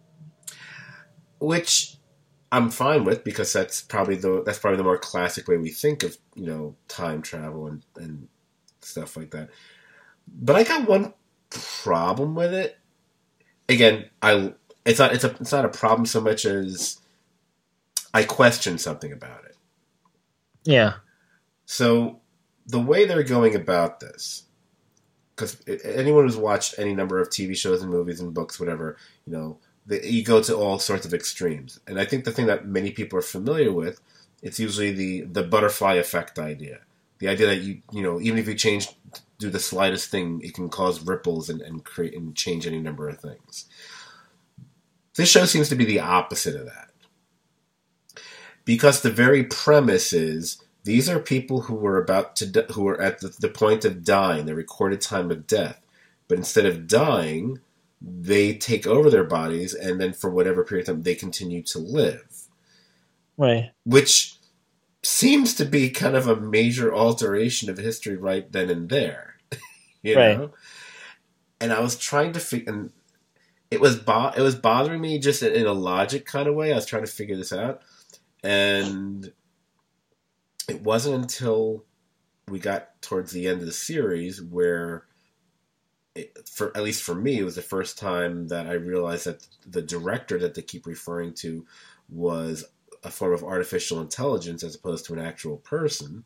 Speaker 1: Which I'm fine with, because that's probably the that's probably the more classic way we think of, you know, time travel and, and stuff like that. But I got one problem with it. Again, I it's not it's a it's not a problem so much as I question something about it.
Speaker 2: Yeah.
Speaker 1: So the way they're going about this, because anyone who's watched any number of T V shows and movies and books, whatever, you know, the, you go to all sorts of extremes. And I think the thing that many people are familiar with, it's usually the, the butterfly effect idea. The idea that you you know, even if you change, do the slightest thing, it can cause ripples and, and create and change any number of things. This show seems to be the opposite of that. Because the very premise is, these are people who were about to di- who are at the, the point of dying, the recorded time of death. But instead of dying, they take over their bodies, and then for whatever period of time, they continue to live.
Speaker 2: Right. Which
Speaker 1: seems to be kind of a major alteration of history right then and there. you
Speaker 2: right.
Speaker 1: know? And I was trying to figure... And it was, bo- it was bothering me just in a logic kind of way. I was trying to figure this out. And it wasn't until we got towards the end of the series where... It, for at least for me, it was the first time that I realized that the director that they keep referring to was a form of artificial intelligence as opposed to an actual person,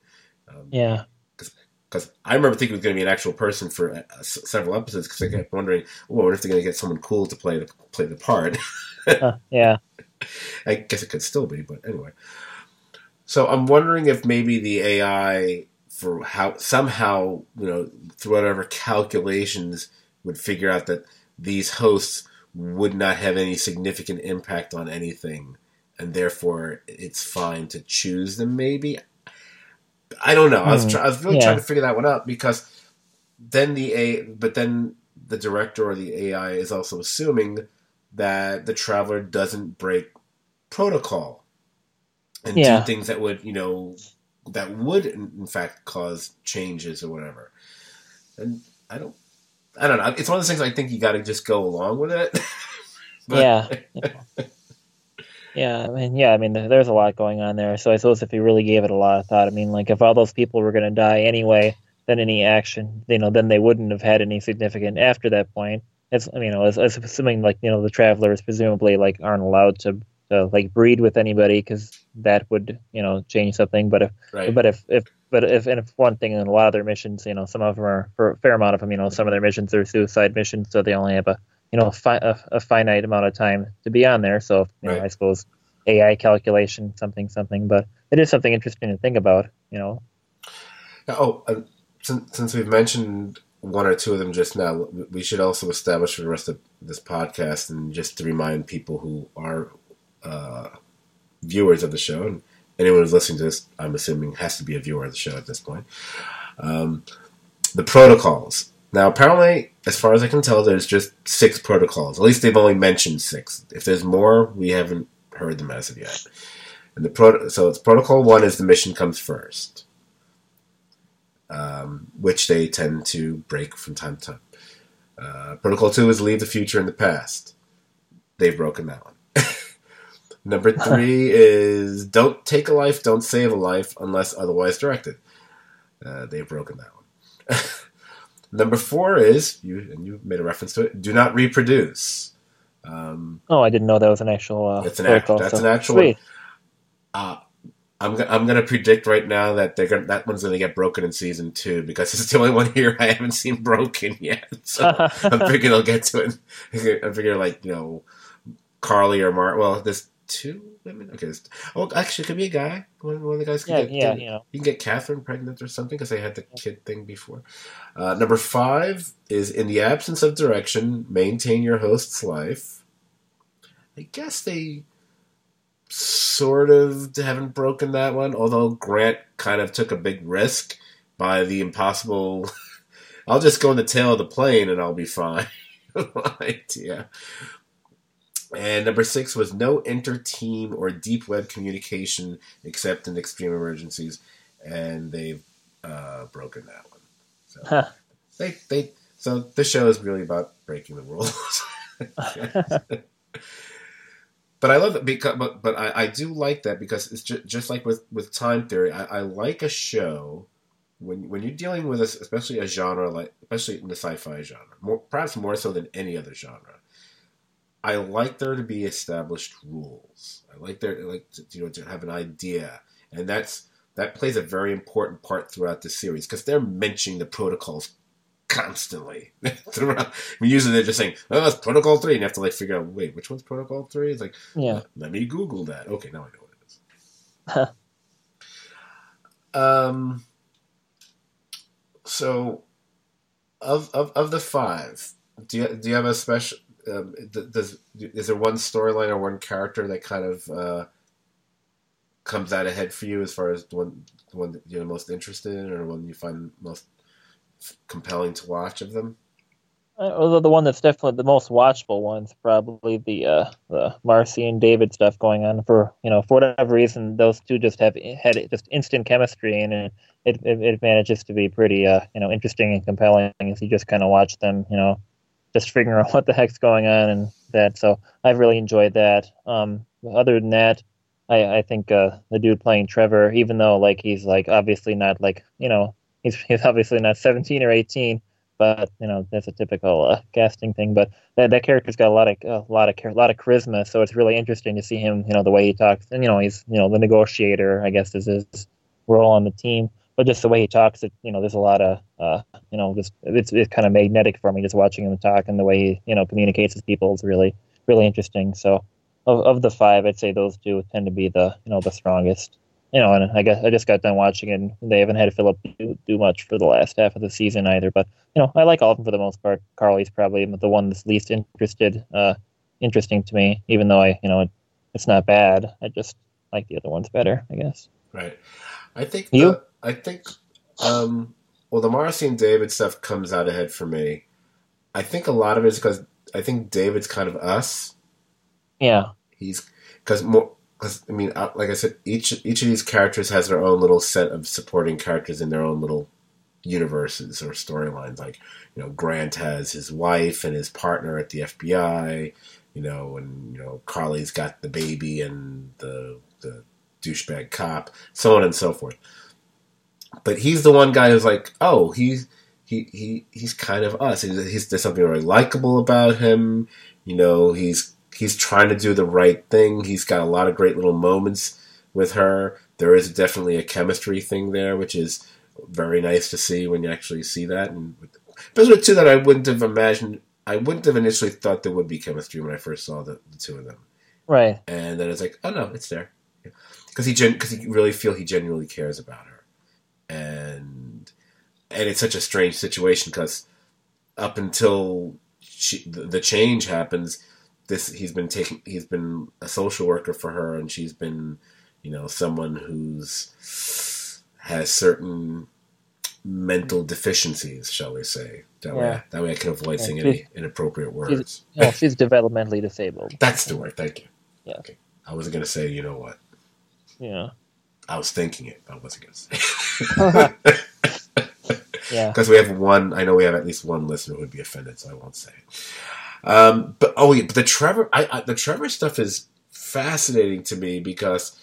Speaker 1: Um,
Speaker 2: Yeah.
Speaker 1: Because I remember thinking it was going to be an actual person for uh, s- several episodes. Because I kept wondering, well, what if they're going to get someone cool to play the play the part?
Speaker 2: Uh, yeah.
Speaker 1: I guess it could still be, but anyway. So I'm wondering if maybe the A I for how somehow you know through whatever calculations would figure out that these hosts would not have any significant impact on anything, and therefore it's fine to choose them. Maybe I don't know. I was
Speaker 2: Hmm.
Speaker 1: try- I was really
Speaker 2: Yeah.
Speaker 1: trying to figure that one out because then the A but then the director or the A I is also assuming that the traveler doesn't break protocol and
Speaker 2: Yeah.
Speaker 1: do things that would you know that would in in fact cause changes or whatever. And I don't I don't know. It's one of those things I think you got to just go along with it. But
Speaker 2: Yeah. Yeah, I mean, yeah, I mean, there- there's a lot going on there. So I suppose if you really gave it a lot of thought, I mean, like if all those people were going to die anyway, then any action, you know, then they wouldn't have had any significant after that point. It's, I mean, you know, as, as assuming like you know the travelers presumably like aren't allowed to, to like breed with anybody because that would you know change something. But if,
Speaker 1: right,
Speaker 2: but if if but if and if one thing in a lot of their missions, you know, some of them are for a fair amount of them, you know, some of their missions are suicide missions, so they only have a you know, fi- a, a finite amount of time to be on there. So, you know,
Speaker 1: right.
Speaker 2: I suppose A I calculation, something, something. But it is something interesting to think about. You know.
Speaker 1: Oh, uh, since, since we've mentioned one or two of them just now, we should also establish for the rest of this podcast, and just to remind people who are uh, viewers of the show, and anyone who's listening to this, I'm assuming, has to be a viewer of the show at this point. Um, the protocols. Now, apparently, as far as I can tell, there's just six protocols. At least they've only mentioned six. If there's more, we haven't heard them as of yet. And the pro- so it's protocol one is the mission comes first, um, which they tend to break from time to time. Uh, protocol two is leave the future in the past. They've broken that one. Number three is don't take a life, don't save a life unless otherwise directed. Uh, they've broken that one. Number four is, you and you made a reference to it, do not reproduce. Um,
Speaker 2: Oh, I didn't know that was an actual uh,
Speaker 1: it's an
Speaker 2: protocol.
Speaker 1: act, that's
Speaker 2: So
Speaker 1: an actual
Speaker 2: sweet.
Speaker 1: one. Uh, I'm go- I'm gonna predict right now that they're gonna, that one's gonna get broken in season two because it's the only one here I haven't seen broken yet. So I'm figuring I'll get to it. I figure like you know Carly or Mark. Well, there's two women. Okay, there's, oh, actually, it could be a guy. One, one of the guys could
Speaker 2: Yeah,
Speaker 1: get,
Speaker 2: yeah,
Speaker 1: get-
Speaker 2: you know.
Speaker 1: you can get Catherine pregnant or something because they had the kid thing before. Uh, number five is in the absence of direction, maintain your host's life. I guess they sort of haven't broken that one, although Grant kind of took a big risk by the impossible. I'll just go in the tail of the plane and I'll be fine. idea. And number six was no inter-team or deep web communication except in extreme emergencies, and they've uh, broken that one. So
Speaker 2: Huh.
Speaker 1: they they so the show is really about breaking the rules. But I love it because, but but I, I do like that because it's just, just like with, with Time Theory. I, I like a show when when you're dealing with a, especially a genre like especially in the sci-fi genre, more, perhaps more so than any other genre. I like there to be established rules. I like there like to, you know to have an idea, and that's that plays a very important part throughout the series because they're mentioning the protocols constantly throughout. I mean, usually they're just saying, "Oh, that's Protocol three," and you have to like figure out, wait, which one's Protocol three? It's like,
Speaker 2: Yeah.
Speaker 1: let, let me Google that. Okay, now I know what it is. um. So, of of of the five, do you do you have a special? Um, does is there one storyline or one character that kind of uh, comes out ahead for you as far as the one the one that you're most interested in, or one you find most compelling to watch of them?
Speaker 2: Uh, although the one that's definitely the most watchable one's probably the uh, the Marcy and David stuff going on. For you know, for whatever reason, those two just have had just instant chemistry, and it it, it manages to be pretty uh, you know interesting and compelling as you just kind of watch them, you know, just figuring out what the heck's going on and that. So I've really enjoyed that. Um, other than that, I I think uh, the dude playing Trevor, even though like he's like obviously not like you know he's he's obviously not seventeen or eighteen. But you know that's a typical uh, casting thing. But that, that character's got a lot of a lot of a lot of charisma, so it's really interesting to see him. You know the way he talks, and you know he's you know the negotiator, I guess, is his role on the team. but just the way he talks, it you know, there's a lot of uh, you know, just it's it's kind of magnetic for me just watching him talk, and the way he you know communicates with people is really really interesting. So of of the five, I'd say those two tend to be the you know the strongest. You know, and I guess I just got done watching it, and they haven't had Philip do, do much for the last half of the season either. But you know, I like all of them for the most part. Carly's probably the one that's least interested, uh, interesting to me, even though I, you know, it, it's not bad. I just like the other ones better, I guess.
Speaker 1: Right. I think
Speaker 2: you.
Speaker 1: The, I think, um, well, the Marcy and David stuff comes out ahead for me. I think a lot of it is because I think David's kind of us.
Speaker 2: Yeah.
Speaker 1: He's because more. Because I mean, like I said, each each of these characters has their own little set of supporting characters in their own little universes or storylines. Like, you know, Grant has his wife and his partner at the F B I. You know, and you know, Carly's got the baby and the the douchebag cop, so on and so forth. But he's the one guy who's like, oh, he's he he he's kind of us. He's, he's there's something really likable about him. You know, he's. He's trying to do the right thing. He's got a lot of great little moments with her. There is definitely a chemistry thing there, which is very nice to see when you actually see that. And those are two that I wouldn't have imagined. I wouldn't have initially thought there would be chemistry when I first saw the, the two of them.
Speaker 2: Right.
Speaker 1: And then it's like, oh no, it's there, because he because gen- he really feel he genuinely cares about her, and and it's such a strange situation because up until she, the, the change happens. This he's been taking. He's been a social worker for her, and she's been, you know, someone who's has certain mental deficiencies, shall we say? That
Speaker 2: yeah.
Speaker 1: way, that way I can avoid
Speaker 2: yeah,
Speaker 1: saying any inappropriate words.
Speaker 2: She's, no, she's developmentally disabled.
Speaker 1: That's the word. Thank you.
Speaker 2: Yeah.
Speaker 1: Okay. I wasn't gonna say. You know what?
Speaker 2: Yeah.
Speaker 1: I was thinking it. But I wasn't gonna say.
Speaker 2: Yeah.
Speaker 1: Because we have one. I know we have at least one listener who would be offended, so I won't say it. Um, but oh yeah, but the Trevor, I, I, the Trevor stuff is fascinating to me because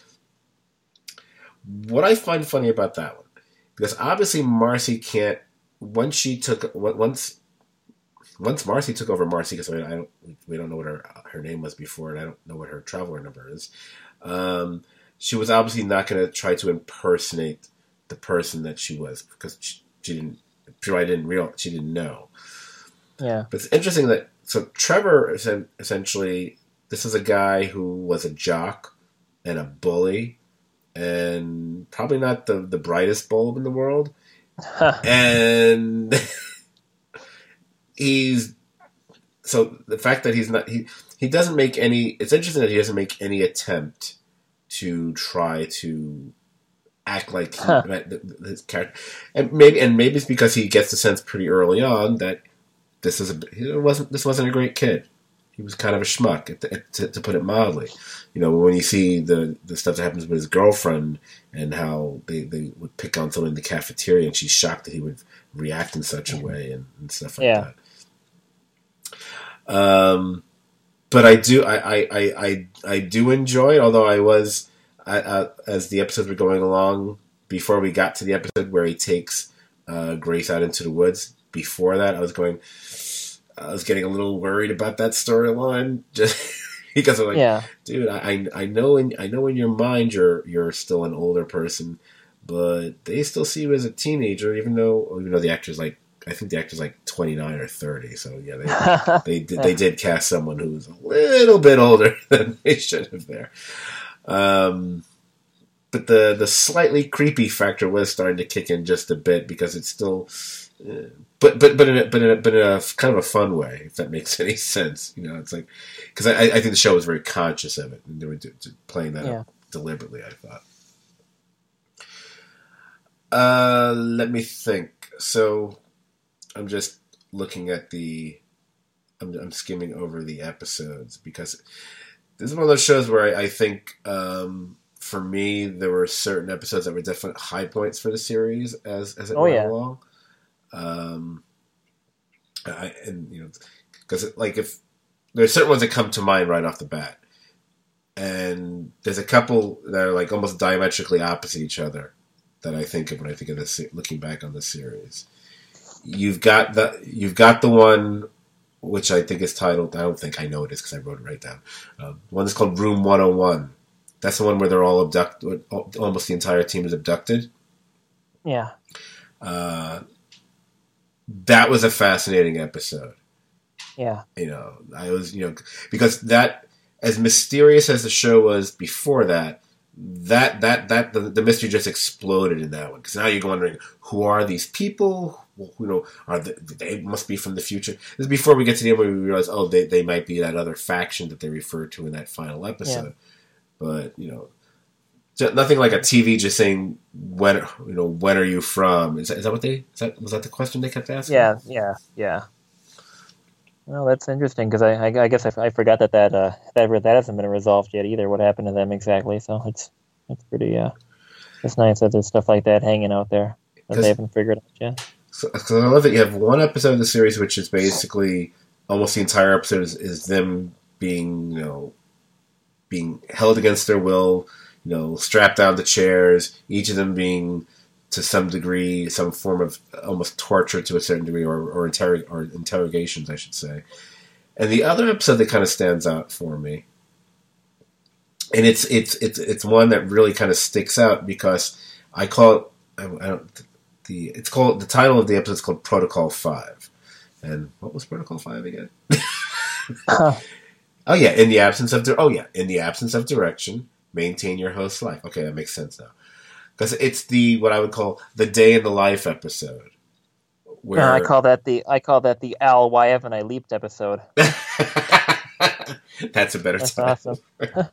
Speaker 1: what I find funny about that one, because obviously Marcy can't once she took once once Marcy took over Marcy, because I, mean, I don't we don't know what her her name was before, and I don't know what her traveler number is. Um, she was obviously not going to try to impersonate the person that she was because she, she didn't. She didn't real. She didn't know.
Speaker 2: Yeah,
Speaker 1: but it's interesting that. So Trevor, essentially, this is a guy who was a jock and a bully and probably not the, the brightest bulb in the world. And he's... So the fact that he's not... He, he doesn't make any... It's interesting that he doesn't make any attempt to try to act like he, huh. his character. And maybe, and maybe it's because he gets the sense pretty early on that This is a it wasn't this wasn't a great kid. He was kind of a schmuck, to, to put it mildly. You know, when you see the, the stuff that happens with his girlfriend and how they, they would pick on someone in the cafeteria, and she's shocked that he would react in such a way and, and stuff like
Speaker 2: yeah.
Speaker 1: that. Um, but I do I I, I, I, I do enjoy it. Although I was I, uh, as the episodes were going along, before we got to the episode where he takes uh, Grace out into the woods. Before that, I was going. I was getting a little worried about that storyline, just because I'm like,
Speaker 2: yeah.
Speaker 1: dude, I I know in I know in your mind you're you're still an older person, but they still see you as a teenager, even though even though the actor's like I think the actor's like twenty-nine or thirty. So yeah, they they did they did cast someone who was a little bit older than they should have there. Um, but the the slightly creepy factor was starting to kick in just a bit because it's still. Uh, But but but in a, but in a, but in a kind of a fun way, if that makes any sense, you know, it's like because I, I think the show was very conscious of it, and they were do, do, playing that
Speaker 2: yeah.
Speaker 1: up deliberately. I thought. Uh, let me think. So, I'm just looking at the. I'm, I'm skimming over the episodes because this is one of those shows where I, I think um, for me there were certain episodes that were definite high points for the series as as it
Speaker 2: oh,
Speaker 1: went
Speaker 2: yeah.
Speaker 1: along. Um, I, and you know, because like if there's certain ones that come to mind right off the bat, and there's a couple that are like almost diametrically opposite each other that I think of when I think of this. Looking back on the series, you've got the you've got the one which I think is titled. I don't think I know it is because I wrote it right down. Uh, one is called Room one oh one. That's the one where they're all abducted. Almost the entire team is abducted.
Speaker 2: Yeah.
Speaker 1: Uh, that was a fascinating episode.
Speaker 2: Yeah.
Speaker 1: You know, I was, you know, because that, as mysterious as the show was before that, that that that the, the mystery just exploded in that one. Because now you're wondering, who are these people? You know, are they, they must be from the future? This is before we get to the end where we realize, oh, they they might be that other faction that they referred to in that final episode. Yeah. But you know, just nothing like a T V just saying when you know when are you from? Is that, is that what they? Is that was that the question they kept asking?
Speaker 2: Yeah, yeah, yeah. Well, that's interesting because I, I, I guess I, I forgot that that uh, that that hasn't been resolved yet either. What happened to them exactly? So it's it's pretty uh, it's nice that there's stuff like that hanging out there that they haven't figured out yet.
Speaker 1: So, so I love that you have one episode of the series which is basically almost the entire episode is, is them being you know being held against their will, you know, strapped down to chairs. Each of them being to some degree, some form of almost torture to a certain degree, or or, interrog- or interrogations, I should say. And the other episode that kind of stands out for me, and it's it's it's it's one that really kind of sticks out because I call it I, I don't the it's called the title of the episode is called Protocol Five, and what was Protocol Five again? oh yeah, in the absence of di- oh yeah, in the absence of direction, maintain your host's life. Okay, that makes sense now. Because it's the what I would call the day in the life episode.
Speaker 2: Where uh, I call that the I call that the Al Why Haven't I Leaped episode.
Speaker 1: That's a better
Speaker 2: That's
Speaker 1: title.
Speaker 2: Awesome.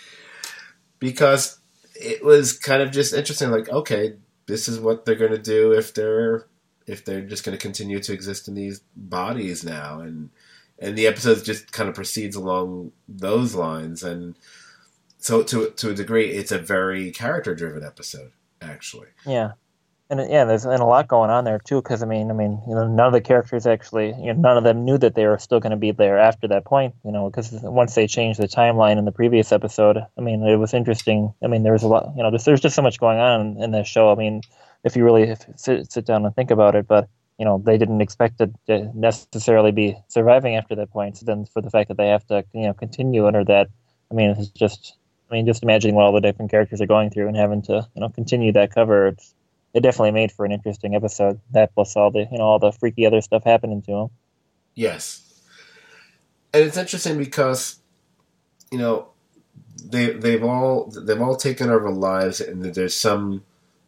Speaker 1: Because it was kind of just interesting. Like, okay, this is what they're going to do if they're if they're just going to continue to exist in these bodies now, and and the episode just kind of proceeds along those lines and. So to to a degree, it's a very character-driven episode, actually.
Speaker 2: Yeah, and yeah, there's and a lot going on there too. Because I mean, I mean, you know, none of the characters actually, you know, none of them knew that they were still going to be there after that point. You know, because once they changed the timeline in the previous episode, I mean, it was interesting. I mean, there was a lot, you know, there's, there's just so much going on in, in this show. I mean, if you really if, sit sit down and think about it, but you know, they didn't expect to necessarily be surviving after that point. So then, for the fact that they have to, you know, continue under that, I mean, it's just. I mean, just imagining what all the different characters are going through and having to, you know, continue that cover. It's, it definitely made for an interesting episode. That plus all the, you know, all the freaky other stuff happening to him.
Speaker 1: Yes, and it's interesting because, you know, they they've all they've all taken over lives, and there's some,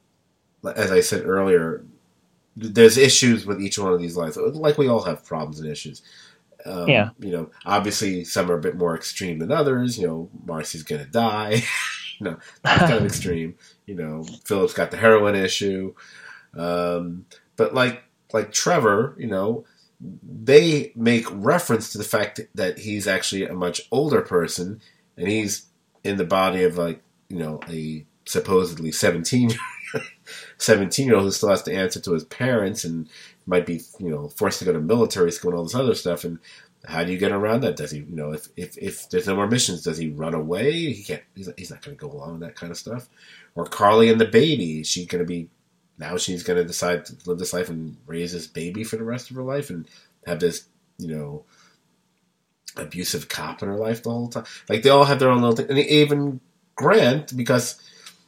Speaker 1: as I said earlier, there's issues with each one of these lives. Like we all have problems and issues. Um,
Speaker 2: yeah.
Speaker 1: You know, obviously some are a bit more extreme than others. You know, Marcy's going to die. you know, that's kind of extreme. You know, Philip's got the heroin issue. Um, but like like Trevor, you know, they make reference to the fact that he's actually a much older person, and he's in the body of like, you know, a supposedly seventeen seventeen year old who still has to answer to his parents and might be, you know, forced to go to military school and all this other stuff. And how do you get around that? Does he, you know, if if, if there's no more missions, does he run away? He can't. He's not, he's not going to go along with that kind of stuff. Or Carly and the baby. Is she going to be now? She's going to decide to live this life and raise this baby for the rest of her life and have this, you know, abusive cop in her life the whole time. Like they all have their own little thing. And even Grant, because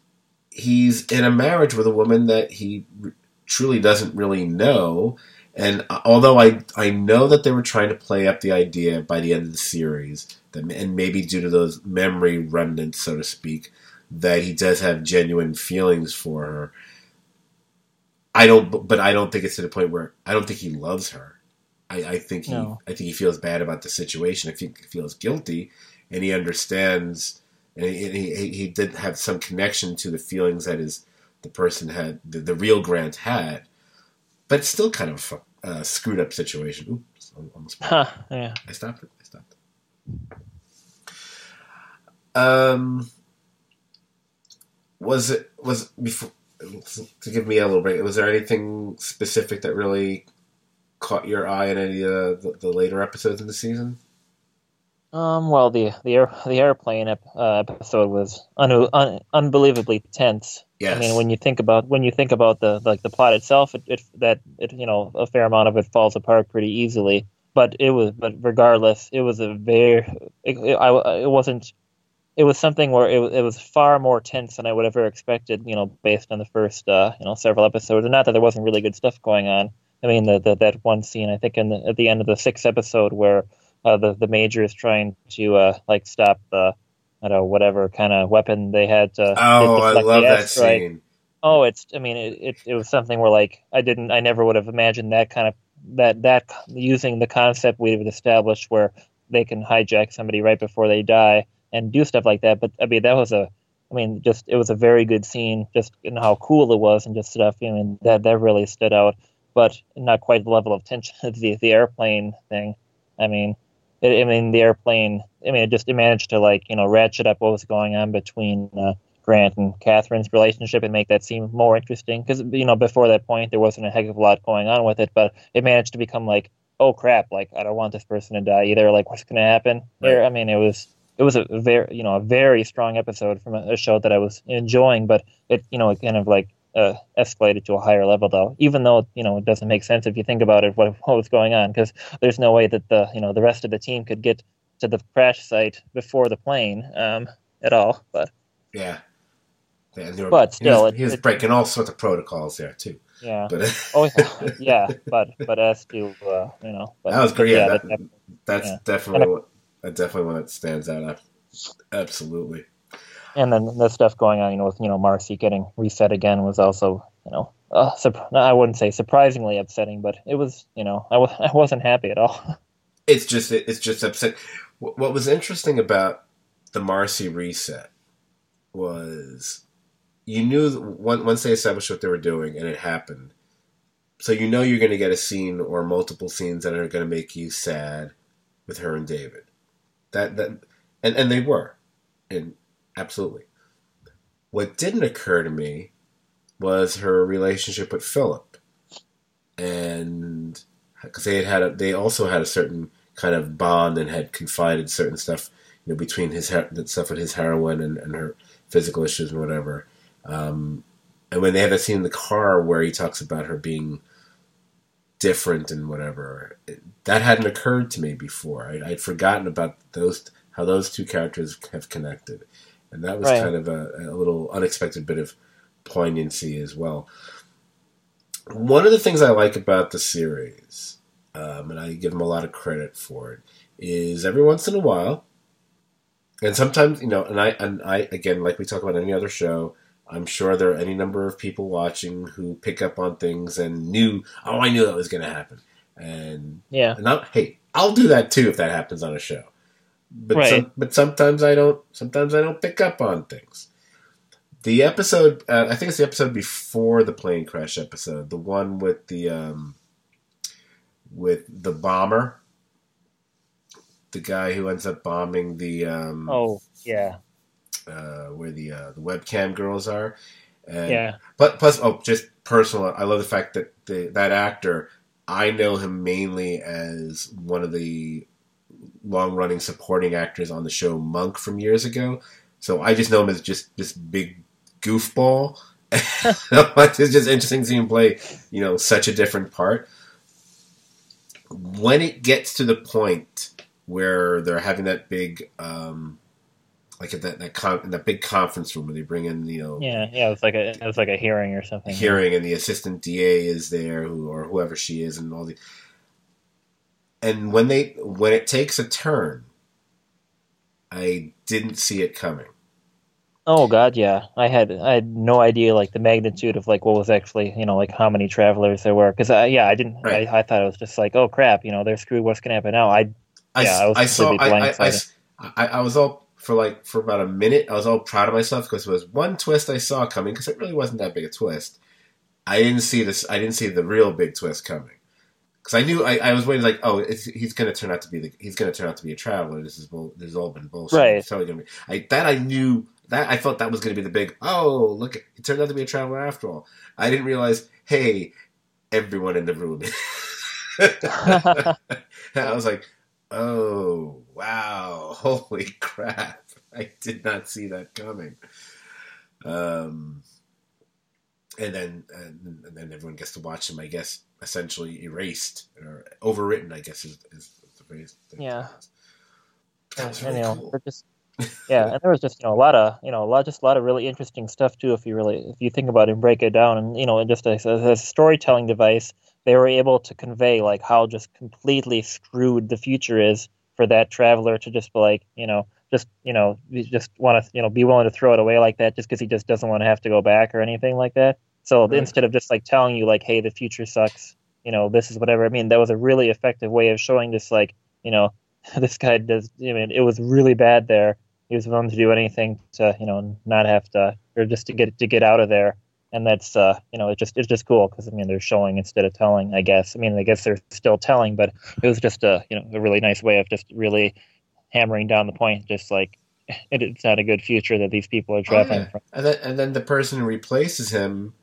Speaker 1: he's in a marriage with a woman that he truly doesn't really know. And although I I know that they were trying to play up the idea by the end of the series, that, and maybe due to those memory remnants, so to speak, that he does have genuine feelings for her. I don't, but I don't think it's to the point where I don't think he loves her. I, I think he
Speaker 2: No.
Speaker 1: I think he feels bad about the situation. I think he feels guilty, and he understands. And he, he he did have some connection to the feelings that his the person had, the, the real Grant had, but it's still kind of a uh, screwed up situation. Oops, almost.
Speaker 2: Huh, yeah.
Speaker 1: I stopped it. I stopped it. Um, was it was before to give me a little break? Was there anything specific that really caught your eye in any of the, the later episodes in the season?
Speaker 2: Um, well, the the air, the airplane ep, uh, episode was un, un, unbelievably tense.
Speaker 1: Yes.
Speaker 2: I mean, when you think about when you think about the like the plot itself, it, it that it you know a fair amount of it falls apart pretty easily. But it was, but regardless, it was a very. It, it, I, it wasn't. it was something where it, it was far more tense than I would have ever expected, you know, based on the first, uh, you know, several episodes. And not that there wasn't really good stuff going on. I mean, the, the that one scene, I think, in the, at the end of the sixth episode, where uh, the the major is trying to uh, like stop the, I don't know, whatever kind of weapon they had to, to
Speaker 1: Oh, I
Speaker 2: deflect
Speaker 1: love
Speaker 2: the
Speaker 1: that
Speaker 2: asteroid.
Speaker 1: scene.
Speaker 2: Oh, it's, I mean, it, it it was something where like I didn't, I never would have imagined that kind of that that using the concept we've established where they can hijack somebody right before they die and do stuff like that. But I mean, that was a, I mean, just it was a very good scene, just in how cool it was and just stuff. I mean, that that really stood out, but not quite the level of tension as the the airplane thing. I mean, it, I mean the airplane. I mean, it just it managed to like you know ratchet up what was going on between uh, Grant and Catherine's relationship and make that seem more interesting. Because you know before that point there wasn't a heck of a lot going on with it, but it managed to become like, oh crap, like I don't want this person to die either. Like what's going to happen
Speaker 1: Right.
Speaker 2: here? I mean, it was it was a very you know a very strong episode from a, a show that I was enjoying, but it you know it kind of like uh, escalated to a higher level though. Even though you know it doesn't make sense if you think about it what what was going on because there's no way that the you know the rest of the team could get to the crash site before the plane um, at all. But
Speaker 1: Yeah. Yeah, and they were-
Speaker 2: but
Speaker 1: he was,
Speaker 2: still, it,
Speaker 1: he was
Speaker 2: it
Speaker 1: breaking all sorts of protocols there too.
Speaker 2: yeah.
Speaker 1: But
Speaker 2: Oh yeah, yeah. But but as to uh, you know, but,
Speaker 1: that was
Speaker 2: but
Speaker 1: great. Yeah,
Speaker 2: yeah,
Speaker 1: that,
Speaker 2: that,
Speaker 1: that's
Speaker 2: yeah.
Speaker 1: definitely
Speaker 2: And
Speaker 1: what, that's definitely one that stands out. Absolutely.
Speaker 2: and then the stuff going on, you know, with you know Marcy getting reset again was also, you know, uh, sup- no, I wouldn't say surprisingly upsetting, but it was, you know, I was I wasn't happy at all.
Speaker 1: It's just it's just upset. What what was interesting about the Marcy reset was you knew that on- once they established what they were doing and it happened, so you know you're going to get a scene or multiple scenes that are going to make you sad with her and David. That that and and they were, and absolutely. What didn't occur to me was her relationship with Philip, and because they had had a, they also had a certain kind of bond and had confided certain stuff, you know, between his her- that stuff with his heroin and, and her physical issues and whatever. Um, and when they had that scene in the car where he talks about her being different and whatever, it, that hadn't occurred to me before. I, I'd forgotten about those how those two characters have connected, and that was
Speaker 2: Right.
Speaker 1: kind of a, a little unexpected bit of poignancy as well. One of the things I like about the series, um, and I give them a lot of credit for it, is every once in a while, and sometimes you know, and I and I again, like we talk about any other show, I'm sure there are any number of people watching who pick up on things and knew, oh, I knew that was going to happen, and
Speaker 2: Yeah,
Speaker 1: and I, hey, I'll do that too if that happens on a show. But
Speaker 2: right.
Speaker 1: some, but sometimes I don't. Sometimes I don't pick up on things. The episode, uh, I think it's the episode before the plane crash episode, the one with the um, with the bomber, the guy who ends up bombing the um,
Speaker 2: Oh yeah,
Speaker 1: uh, where the uh, the webcam girls are, and
Speaker 2: yeah,
Speaker 1: but plus, oh, just personal. I love the fact that the that actor. I know him mainly as one of the long-running supporting actors on the show Monk from years ago. So I just know him as just this big goofball. It's just interesting to see him play, you know, such a different part. When it gets to the point where they're having that big, um, like at that that, con- in that big conference room where they bring in, you know,
Speaker 2: yeah, yeah. It was like a it was like a hearing or something.
Speaker 1: hearing, and the assistant D A is there, who or whoever she is, and all the. And when they when it takes a turn, I didn't see it coming.
Speaker 2: Oh God, yeah. I had I had no idea like the magnitude of like what was actually you know like how many travelers there were because I yeah I didn't
Speaker 1: Right.
Speaker 2: I, I thought it was just like oh crap you know they're screwed what's gonna happen now I
Speaker 1: I,
Speaker 2: yeah I was
Speaker 1: I saw
Speaker 2: completely
Speaker 1: I, I,
Speaker 2: blindsided.
Speaker 1: I, I, I was all for like for about a minute. I was all proud of myself because there was one twist I saw coming because it really wasn't that big a twist. I didn't see this. I didn't see the real big twist coming because I knew I, I was waiting like oh it's, he's going to turn out to be the he's going to turn out to be a traveler. This is bull, this has all been bullshit.
Speaker 2: Right.
Speaker 1: It's totally gonna be, I, that I knew that I thought that was going to be the big oh look it turned out to be a traveler after all. I didn't realize hey everyone in the room. I was like oh wow holy crap I did not see that coming. Um. And then, and, and then everyone gets to watch them, I guess, essentially erased or overwritten, I guess is, is the phrase.
Speaker 2: Yeah.
Speaker 1: That was
Speaker 2: And,
Speaker 1: really
Speaker 2: you know,
Speaker 1: cool.
Speaker 2: they're just Yeah, and there was just you know a lot of you know a lot just a lot of really interesting stuff too. If you really if you think about it and break it down, and you know, and just as, as a storytelling device, they were able to convey like how just completely screwed the future is for that traveler to just be like you know just you know you just want to you know be willing to throw it away like that just because he just doesn't want to have to go back or anything like that. So
Speaker 1: Right.
Speaker 2: instead of just like telling you like, hey, the future sucks, you know, this is whatever. I mean, that was a really effective way of showing just like you know this guy does. I mean, it was really bad there. He was willing to do anything to you know not have to or just to get to get out of there, and that's uh you know it just it's just cool because I mean they're showing instead of telling. I guess I mean I guess they're still telling, but it was just a you know a really nice way of just really hammering down the point, just like it, it's not a good future that these people are
Speaker 1: Oh
Speaker 2: traveling
Speaker 1: yeah,
Speaker 2: from.
Speaker 1: and then and then the person who replaces him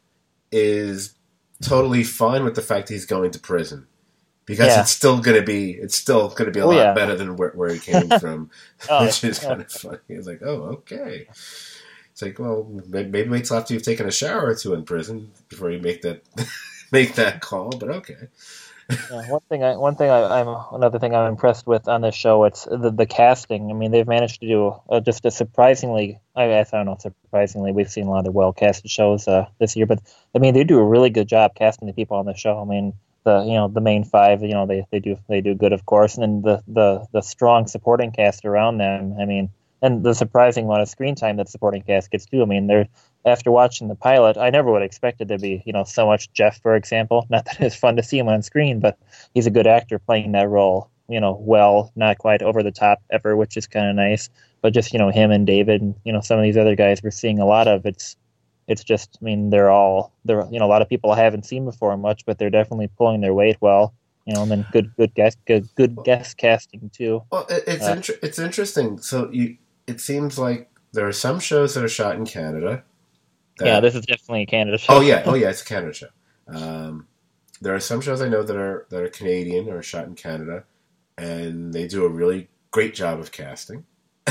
Speaker 1: is totally fine with the fact he's going to prison because
Speaker 2: Yeah.
Speaker 1: it's still going to be it's still going to be a
Speaker 2: Oh
Speaker 1: lot
Speaker 2: yeah.
Speaker 1: better than where, where he came from,
Speaker 2: Oh,
Speaker 1: which is
Speaker 2: yeah.
Speaker 1: kind of funny. It's like, oh, okay. It's like, well, maybe wait till after you've taken a shower or two in prison before you make that make that call. But okay,
Speaker 2: Yeah, one thing I one thing I, I'm another thing I'm impressed with on this show it's the the casting. I mean, they've managed to do uh, just a surprisingly I guess I don't know surprisingly we've seen a lot of well casted shows uh, this year, but I mean they do a really good job casting the people on the show. I mean the you know the main five you know they, they do they do good of course, and then the, the the strong supporting cast around them. I mean, and the surprising amount of screen time that supporting cast gets too. I mean they're after watching the pilot, I never would have expected there'd be, you know, so much Jeff, for example. Not that it's fun to see him on screen, but he's a good actor playing that role, you know, well, not quite over the top ever, which is kind of nice. But just, you know, him and David and, you know, some of these other guys we're seeing a lot of. It's, it's just, I mean, they're all, they're, you know, a lot of people I haven't seen before much, but they're definitely pulling their weight well, you know, and then good, good guest, good, good guest casting too.
Speaker 1: well, it, it's
Speaker 2: Uh,
Speaker 1: inter- it's interesting. So you, it seems like there are some shows that are shot in Canada. That,
Speaker 2: yeah, this is definitely a Canada show.
Speaker 1: oh yeah, oh yeah, it's a Canada show. Um, there are some shows I know that are that are Canadian or shot in Canada, and they do a really great job of casting.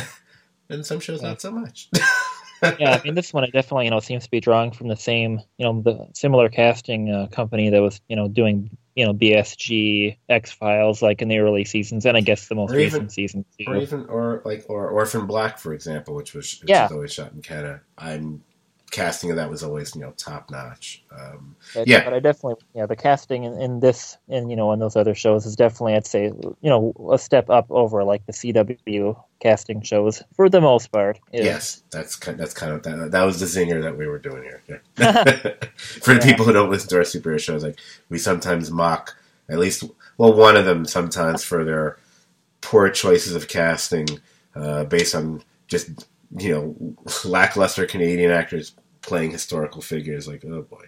Speaker 1: And some shows
Speaker 2: Yeah.
Speaker 1: not so much.
Speaker 2: Yeah, I mean, this one it definitely you know seems to be drawing from the same you know the similar casting uh, company that was you know doing you know B S G X Files like in the early seasons, and I guess the most
Speaker 1: Or even-
Speaker 2: recent season too.
Speaker 1: or even or like or Orphan Black, for example, which was which
Speaker 2: Yeah.
Speaker 1: was always shot in Canada. I'm casting of that was always you know top notch. Um,
Speaker 2: But,
Speaker 1: yeah.
Speaker 2: but I definitely yeah the casting in, in this and you know in those other shows is definitely I'd say you know a step up over like the C W casting shows for the most part. Is.
Speaker 1: Yes, that's kind. That's kind of that. That was the zinger that we were doing here. Yeah. For the
Speaker 2: Yeah.
Speaker 1: people who don't listen to our superhero shows, like we sometimes mock at least well one of them sometimes for their poor choices of casting uh, based on just you know lackluster Canadian actors playing historical figures. Like oh boy.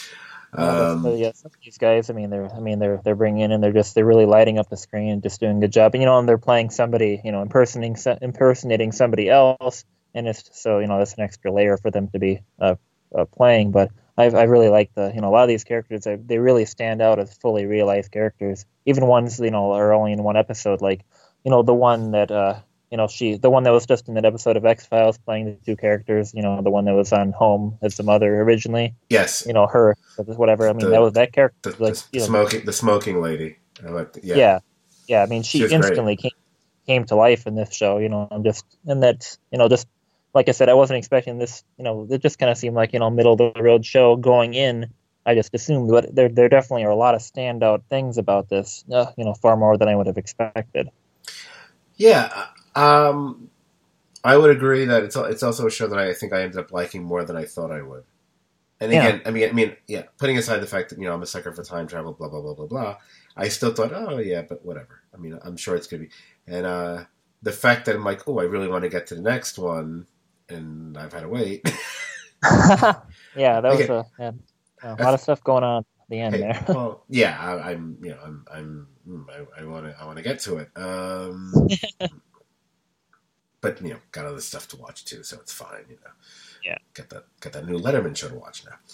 Speaker 2: Uh,
Speaker 1: Um,
Speaker 2: but yeah, some of these guys, I mean, they're, I mean, they're, they're bringing in, and they're just, they're really lighting up the screen and just doing a good job. And you know, and they're playing somebody, you know, impersonating, impersonating somebody else, and it's so, you know, that's an extra layer for them to be uh, uh, playing. But I, I really like the, you know, a lot of these characters, they, they really stand out as fully realized characters. Even ones, you know, are only in one episode, like, you know, the one that, uh, you know, she, the one that was just in that episode of X Files playing the two characters, you know, the one that was on Home as the mother originally.
Speaker 1: yes,
Speaker 2: You know, her, whatever. I mean,
Speaker 1: The-
Speaker 2: that was that character.
Speaker 1: the,
Speaker 2: like,
Speaker 1: the,
Speaker 2: you
Speaker 1: the
Speaker 2: know,
Speaker 1: smoking the smoking lady. I like the,
Speaker 2: yeah.
Speaker 1: yeah.
Speaker 2: yeah, I mean, she,
Speaker 1: She was great.
Speaker 2: instantly came came to life in this show. You know, and just and that's you know, just like I said, I wasn't expecting this. You know, it just kind of seemed like you know, middle of the road show going in. I just assumed, but there there definitely are a lot of standout things about this. Uh, you know, far more than I would have expected.
Speaker 1: Yeah, um, I would agree that it's it's also a show that I think I ended up liking more than I thought I would. And
Speaker 2: Yeah.
Speaker 1: again, I mean, I mean, yeah, putting aside the fact that you know I'm a sucker for time travel, blah blah blah blah blah, I still thought, oh yeah, but whatever. I mean, I'm sure it's gonna be, and uh, the fact that I'm like, oh, I really want to get to the next one, and I've had to wait.
Speaker 2: Yeah, that was
Speaker 1: Okay.
Speaker 2: a, yeah, a lot of stuff going on at the end
Speaker 1: Hey,
Speaker 2: there.
Speaker 1: well, yeah, I, I'm, you know, I'm, I'm, mm, I want to, I want to get to it. Um, but you know, got other stuff to watch too, so it's fine. You know,
Speaker 2: Yeah.
Speaker 1: got that, got that new Letterman show to watch now.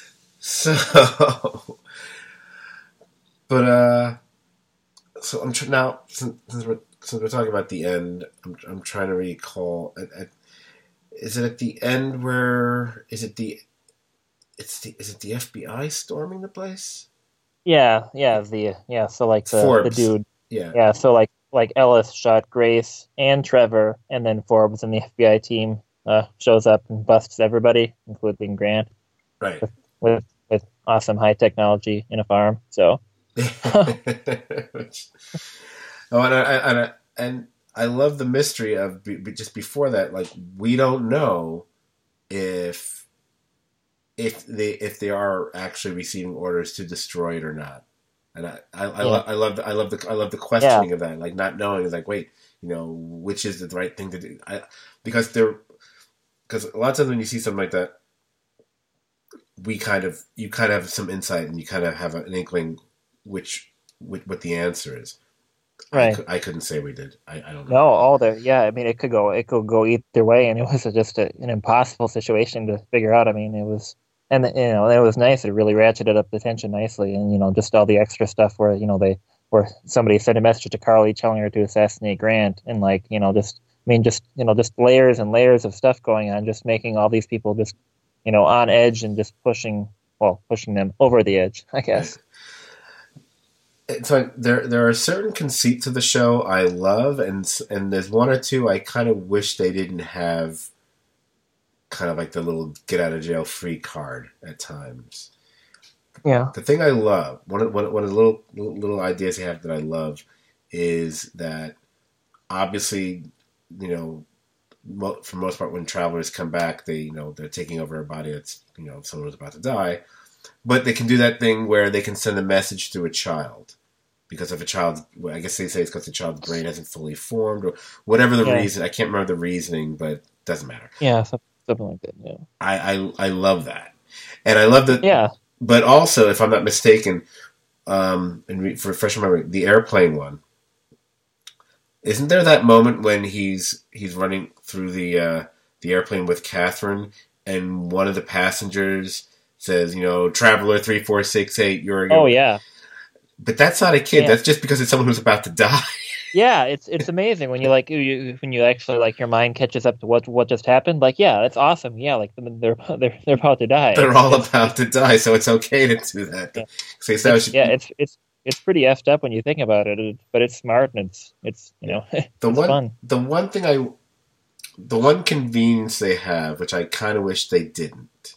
Speaker 1: So, but uh, so I'm tr- now since, since we're since we're talking about the end, I'm, I'm trying to recall. At, at, is it at the end where is it the it's the is it the F B I storming the place?
Speaker 2: Yeah, yeah, the yeah. So like the, the
Speaker 1: Forbes.
Speaker 2: dude.
Speaker 1: Yeah.
Speaker 2: Yeah, so like like Ellis shot Grace and Trevor, and then Forbes and the F B I team uh, shows up and busts everybody, including Grant,
Speaker 1: Right.
Speaker 2: with with, with awesome high technology in a farm. So,
Speaker 1: oh, and I, and I, and I love the mystery of be, just before that. Like, we don't know if if they if they are actually receiving orders to destroy it or not. And I I, I,
Speaker 2: yeah.
Speaker 1: lo- I love the, I love the I love the questioning yeah. of that. Like, not knowing is like, wait, you know, which is the right thing to do? I, because they're because a lot of times when you see something like that, we kind of you kind of have some insight and you kind of have an inkling which, which what the answer is.
Speaker 2: Right.
Speaker 1: I, I couldn't say we did. I, I don't know.
Speaker 2: No, all the yeah. I mean, it could go it could go either way, and it was just a, an impossible situation to figure out. I mean, it was, and you know, it was nice. It really ratcheted up the tension nicely, and you know, just all the extra stuff where you know they where somebody sent a message to Carly telling her to assassinate Grant, and like you know, just I mean, just you know, just layers and layers of stuff going on, just making all these people just you know on edge and just pushing well pushing them over the edge, I guess.
Speaker 1: Right. So there, there are certain conceits of the show I love, and and there's one or two I kind of wish they didn't have. Kind of like the little get out of jail free card at times.
Speaker 2: Yeah.
Speaker 1: The thing I love, one of one, one of the little little ideas they have that I love, is that obviously, you know, for the most part, when travelers come back, they you know they're taking over a body that's you know someone who's about to die, but they can do that thing where they can send a message to a child. Because if a child, I guess they say it's because the child's brain hasn't fully formed, or whatever the yeah. reason. I can't remember the reasoning, but it doesn't matter.
Speaker 2: Yeah, something like that. Yeah,
Speaker 1: I, I, I love that, and I love that.
Speaker 2: Yeah,
Speaker 1: but also, if I'm not mistaken, um, and for fresh memory, the airplane one. Isn't there that moment when he's he's running through the uh, the airplane with Catherine, and one of the passengers says, "You know, Traveler three four six eight, you're."
Speaker 2: Oh yeah.
Speaker 1: But that's not a kid. Yeah. That's just because it's someone who's about to die.
Speaker 2: Yeah, it's it's amazing when you like you, when you actually like your mind catches up to what what just happened. Like, yeah, that's awesome. Yeah, like they're they're they're about to die.
Speaker 1: They're
Speaker 2: it's,
Speaker 1: all
Speaker 2: it's,
Speaker 1: about to die, so it's okay to do that.
Speaker 2: Yeah,
Speaker 1: so
Speaker 2: it's, it's, yeah, it's it's it's pretty effed up when you think about it, it but it's smart and it's it's you know
Speaker 1: the
Speaker 2: it's
Speaker 1: one
Speaker 2: fun.
Speaker 1: the one thing I the one convenience they have, which I kind of wish they didn't.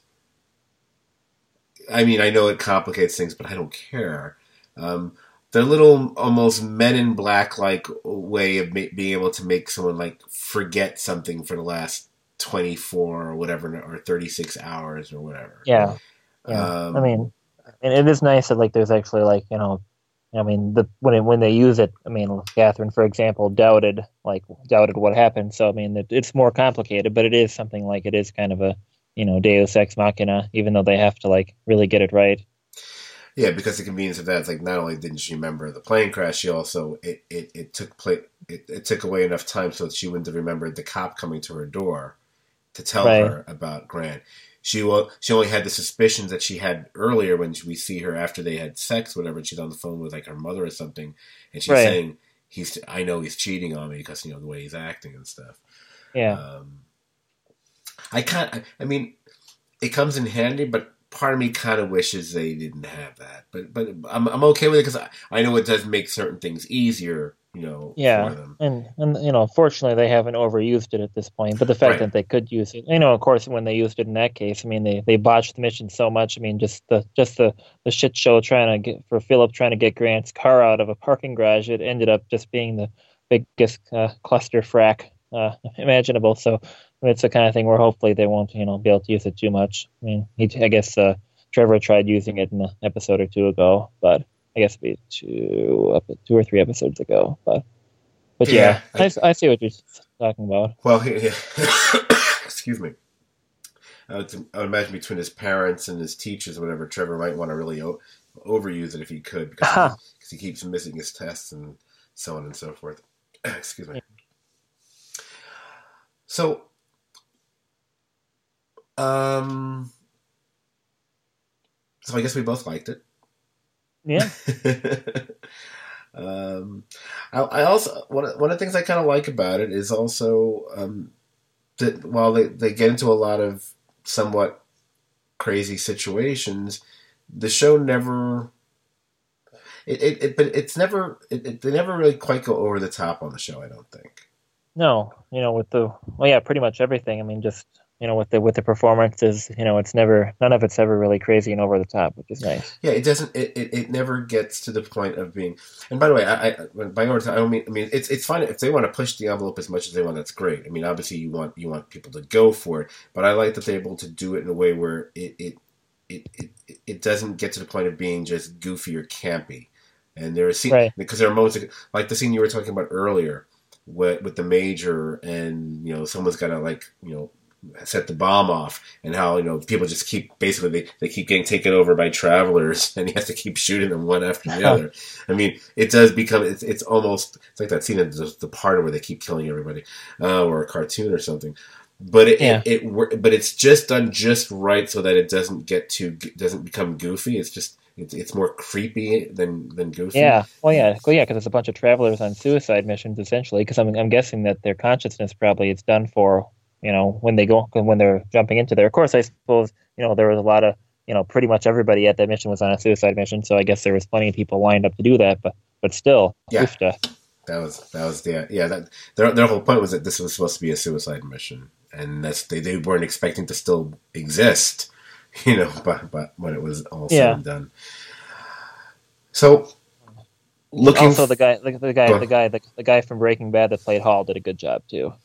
Speaker 1: I mean, I know it complicates things, but I don't care. Um, their little almost Men in Black like way of ma- being able to make someone like forget something for the last twenty-four or whatever, or thirty-six hours or whatever.
Speaker 2: Yeah, yeah. Um, I mean, and it is nice that like there's actually like you know, I mean, the when it, when they use it, I mean, Catherine, for example, doubted like doubted what happened. So I mean, it, it's more complicated, but it is something like it is kind of a you know Deus Ex Machina, even though they have to like really get it right.
Speaker 1: Yeah, because the convenience of that is like not only didn't she remember the plane crash, she also it it, it took place it, it took away enough time so that she wouldn't have remembered the cop coming to her door to tell right. her about Grant. She will she only had the suspicions that she had earlier when we see her after they had sex, whatever. And she's on the phone with like her mother or something, and she's right. saying he's I know he's cheating on me because you know the way he's acting and stuff.
Speaker 2: Yeah,
Speaker 1: um, I can't. I, I mean, it comes in handy, but. Part of me kind of wishes they didn't have that, but but I'm I'm okay with it because I, I know it does make certain things easier, you know.
Speaker 2: Yeah,
Speaker 1: for them.
Speaker 2: and and you know, fortunately they haven't overused it at this point. But the fact
Speaker 1: right.
Speaker 2: that they could use it, you know, of course, when they used it in that case, I mean, they, they botched the mission so much. I mean, just the just the, the shit show trying to get for Philip trying to get Grant's car out of a parking garage. It ended up just being the biggest uh, cluster frack uh, imaginable. So. It's the kind of thing where hopefully they won't, you know, be able to use it too much. I mean, he, I guess uh, Trevor tried using it in an episode or two ago, but I guess it'd be two, two or three episodes ago. But, but yeah, yeah I, I, I see what you're talking about.
Speaker 1: Well, yeah. Excuse me. I would, I would imagine between his parents and his teachers, or whatever, Trevor might want to really o- overuse it if he could, because uh-huh. he, he keeps missing his tests and so on and so forth. Excuse me. Yeah. So. Um. So I guess we both liked it.
Speaker 2: Yeah.
Speaker 1: um, I, I also one of, one of the things I kind of like about it is also um, that while they, they get into a lot of somewhat crazy situations, the show never it, it, it but it's never it, it, they never really quite go over the top on the show. I don't think.
Speaker 2: No, you know, with the well, yeah, pretty much everything. I mean, just you know, with the with the performances, you know, it's never none of it's ever really crazy and over the top, which is nice.
Speaker 1: Yeah, it doesn't. It, it, it never gets to the point of being. And by the way, I, I by over time, I don't mean. I mean, it's it's fine if they want to push the envelope as much as they want. That's great. I mean, obviously, you want you want people to go for it, but I like that they're able to do it in a way where it it it it, it doesn't get to the point of being just goofy or campy. And there are scenes
Speaker 2: Right.
Speaker 1: because there are moments like, like the scene you were talking about earlier with with the major, and you know, someone's got to like you know. set the bomb off, and how you know people just keep basically they, they keep getting taken over by travelers, and he has to keep shooting them one after the other. I mean, it does become it's it's almost it's like that scene in the, the part where they keep killing everybody, uh, or a cartoon or something. But it,
Speaker 2: Yeah.
Speaker 1: it, it but it's just done just right so that it doesn't get too doesn't become goofy. It's just it's it's more creepy than than goofy.
Speaker 2: Yeah, well, yeah, well, yeah, because it's a bunch of travelers on suicide missions essentially. Because I'm I'm guessing that their consciousness probably it's done for. You know, when they go, when they're jumping into there. Of course, I suppose, you know, there was a lot of, you know, pretty much everybody at that mission was on a suicide mission. So I guess there was plenty of people lined up to do that. But, but still,
Speaker 1: Yeah.
Speaker 2: oof, to-
Speaker 1: That was that was the yeah that their their whole point was that this was supposed to be a suicide mission, and that's they, they weren't expecting to still exist, you know, but but when it was all said
Speaker 2: Yeah.
Speaker 1: and done. So looking
Speaker 2: also the guy, the, the guy,
Speaker 1: Go on.
Speaker 2: the guy, the, the guy from Breaking Bad that played Hall did a good job too.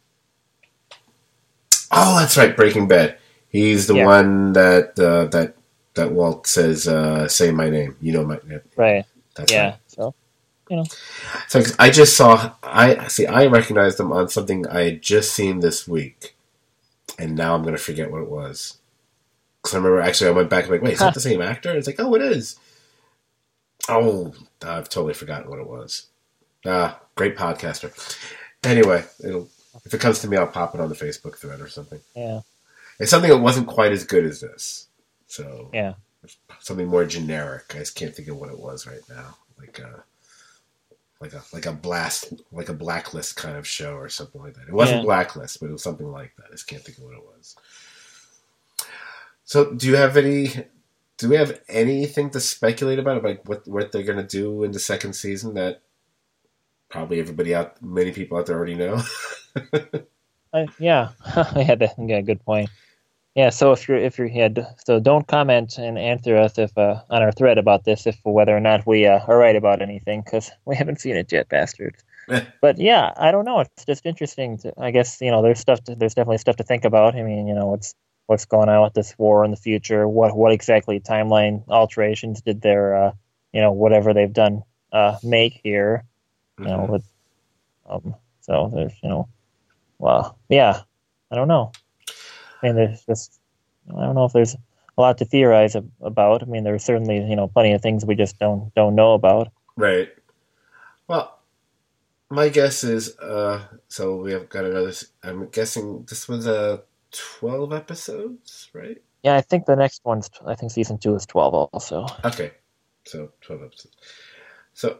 Speaker 1: oh that's right, Breaking Bad. He's the
Speaker 2: Yeah.
Speaker 1: one that uh, that that Walt says, uh, "Say my name." You know my
Speaker 2: Right.
Speaker 1: That's
Speaker 2: Yeah.
Speaker 1: right.
Speaker 2: So, you know,
Speaker 1: So 'cause I just saw I see I recognized them on something I had just seen this week, and now I'm going to forget what it was. Because I remember actually I went back and like, wait, is that the same actor? It's like, oh, it is. Oh, I've totally forgotten what it was. Ah, great podcaster. Anyway, it'll if it comes to me, I'll pop it on the Facebook thread or something.
Speaker 2: yeah,
Speaker 1: It's something that wasn't quite as good as this. So
Speaker 2: yeah,
Speaker 1: something more generic. I just can't think of what it was right now. Like a like a like a blast like a Blacklist kind of show or something like that. It wasn't
Speaker 2: Yeah.
Speaker 1: Blacklist, but it was something like that. I just can't think of what it was. So, do you have any? Do we have anything to speculate about about what what they're going to do in the second season that probably everybody out, many people out there already know?
Speaker 2: I, yeah. I had that. Yeah, good point. Yeah. So if you're if you're yeah, d- so don't comment and answer us if uh, on our thread about this if whether or not we uh, are right about anything because we haven't seen it yet, bastards. But yeah, I don't know. It's just interesting. To, I guess you know there's stuff. To, there's definitely stuff to think about. I mean, you know, what's what's going on with this war in the future? What what exactly timeline alterations did their uh, you know whatever they've done uh, make here? You know,
Speaker 1: Mhm.
Speaker 2: with um, so there's you know, well, yeah, I don't know. I mean, there's just I don't know if there's a lot to theorize ab- about. I mean, there's certainly you know plenty of things we just don't don't know about.
Speaker 1: Right. Well, my guess is uh, so we have got another. s- I'm guessing this was uh, twelve episodes, right?
Speaker 2: Yeah, I think the next one's I think season two is twelve also.
Speaker 1: Okay, so twelve episodes. So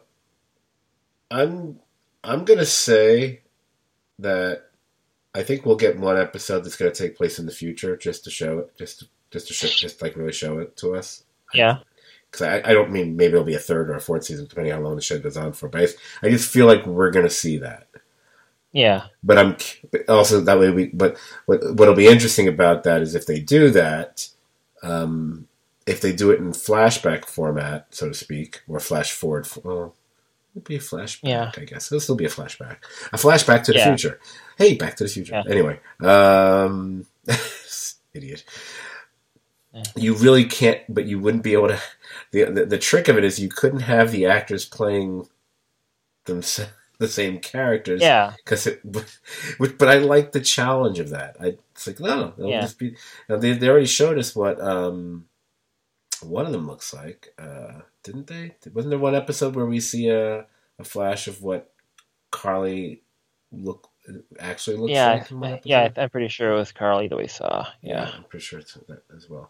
Speaker 1: I'm I'm gonna say that I think we'll get one episode that's gonna take place in the future, just to show it, just to, just to show, just like really show it to us.
Speaker 2: Yeah,
Speaker 1: Because I, I don't mean maybe it'll be a third or a fourth season, depending on how long the show goes on for. But I just, I just feel like we're gonna see that.
Speaker 2: yeah,
Speaker 1: But I'm but also that way we. But what what'll be interesting about that is if they do that, um, if they do it in flashback format, so to speak, or flash forward. Well, it'd be a flashback,
Speaker 2: Yeah.
Speaker 1: I guess. It'll still be a flashback. A flashback to the
Speaker 2: Yeah.
Speaker 1: future. Hey, Back to the Future.
Speaker 2: Yeah.
Speaker 1: Anyway, um, idiot.
Speaker 2: Yeah.
Speaker 1: You really can't, but you wouldn't be able to. The, the the trick of it is you couldn't have the actors playing themselves the same characters.
Speaker 2: yeah,
Speaker 1: Because it, but, but I like the challenge of that. I it's like no, it'll
Speaker 2: Yeah.
Speaker 1: just be. Now they they already showed us what um one of them looks like, uh, didn't they? Wasn't there one episode where we see a a flash of what Carly look actually looks
Speaker 2: yeah,
Speaker 1: like in one episode?
Speaker 2: yeah. I'm pretty sure it was Carly that we saw.
Speaker 1: Yeah,
Speaker 2: Yeah,
Speaker 1: I'm pretty sure it's that as well.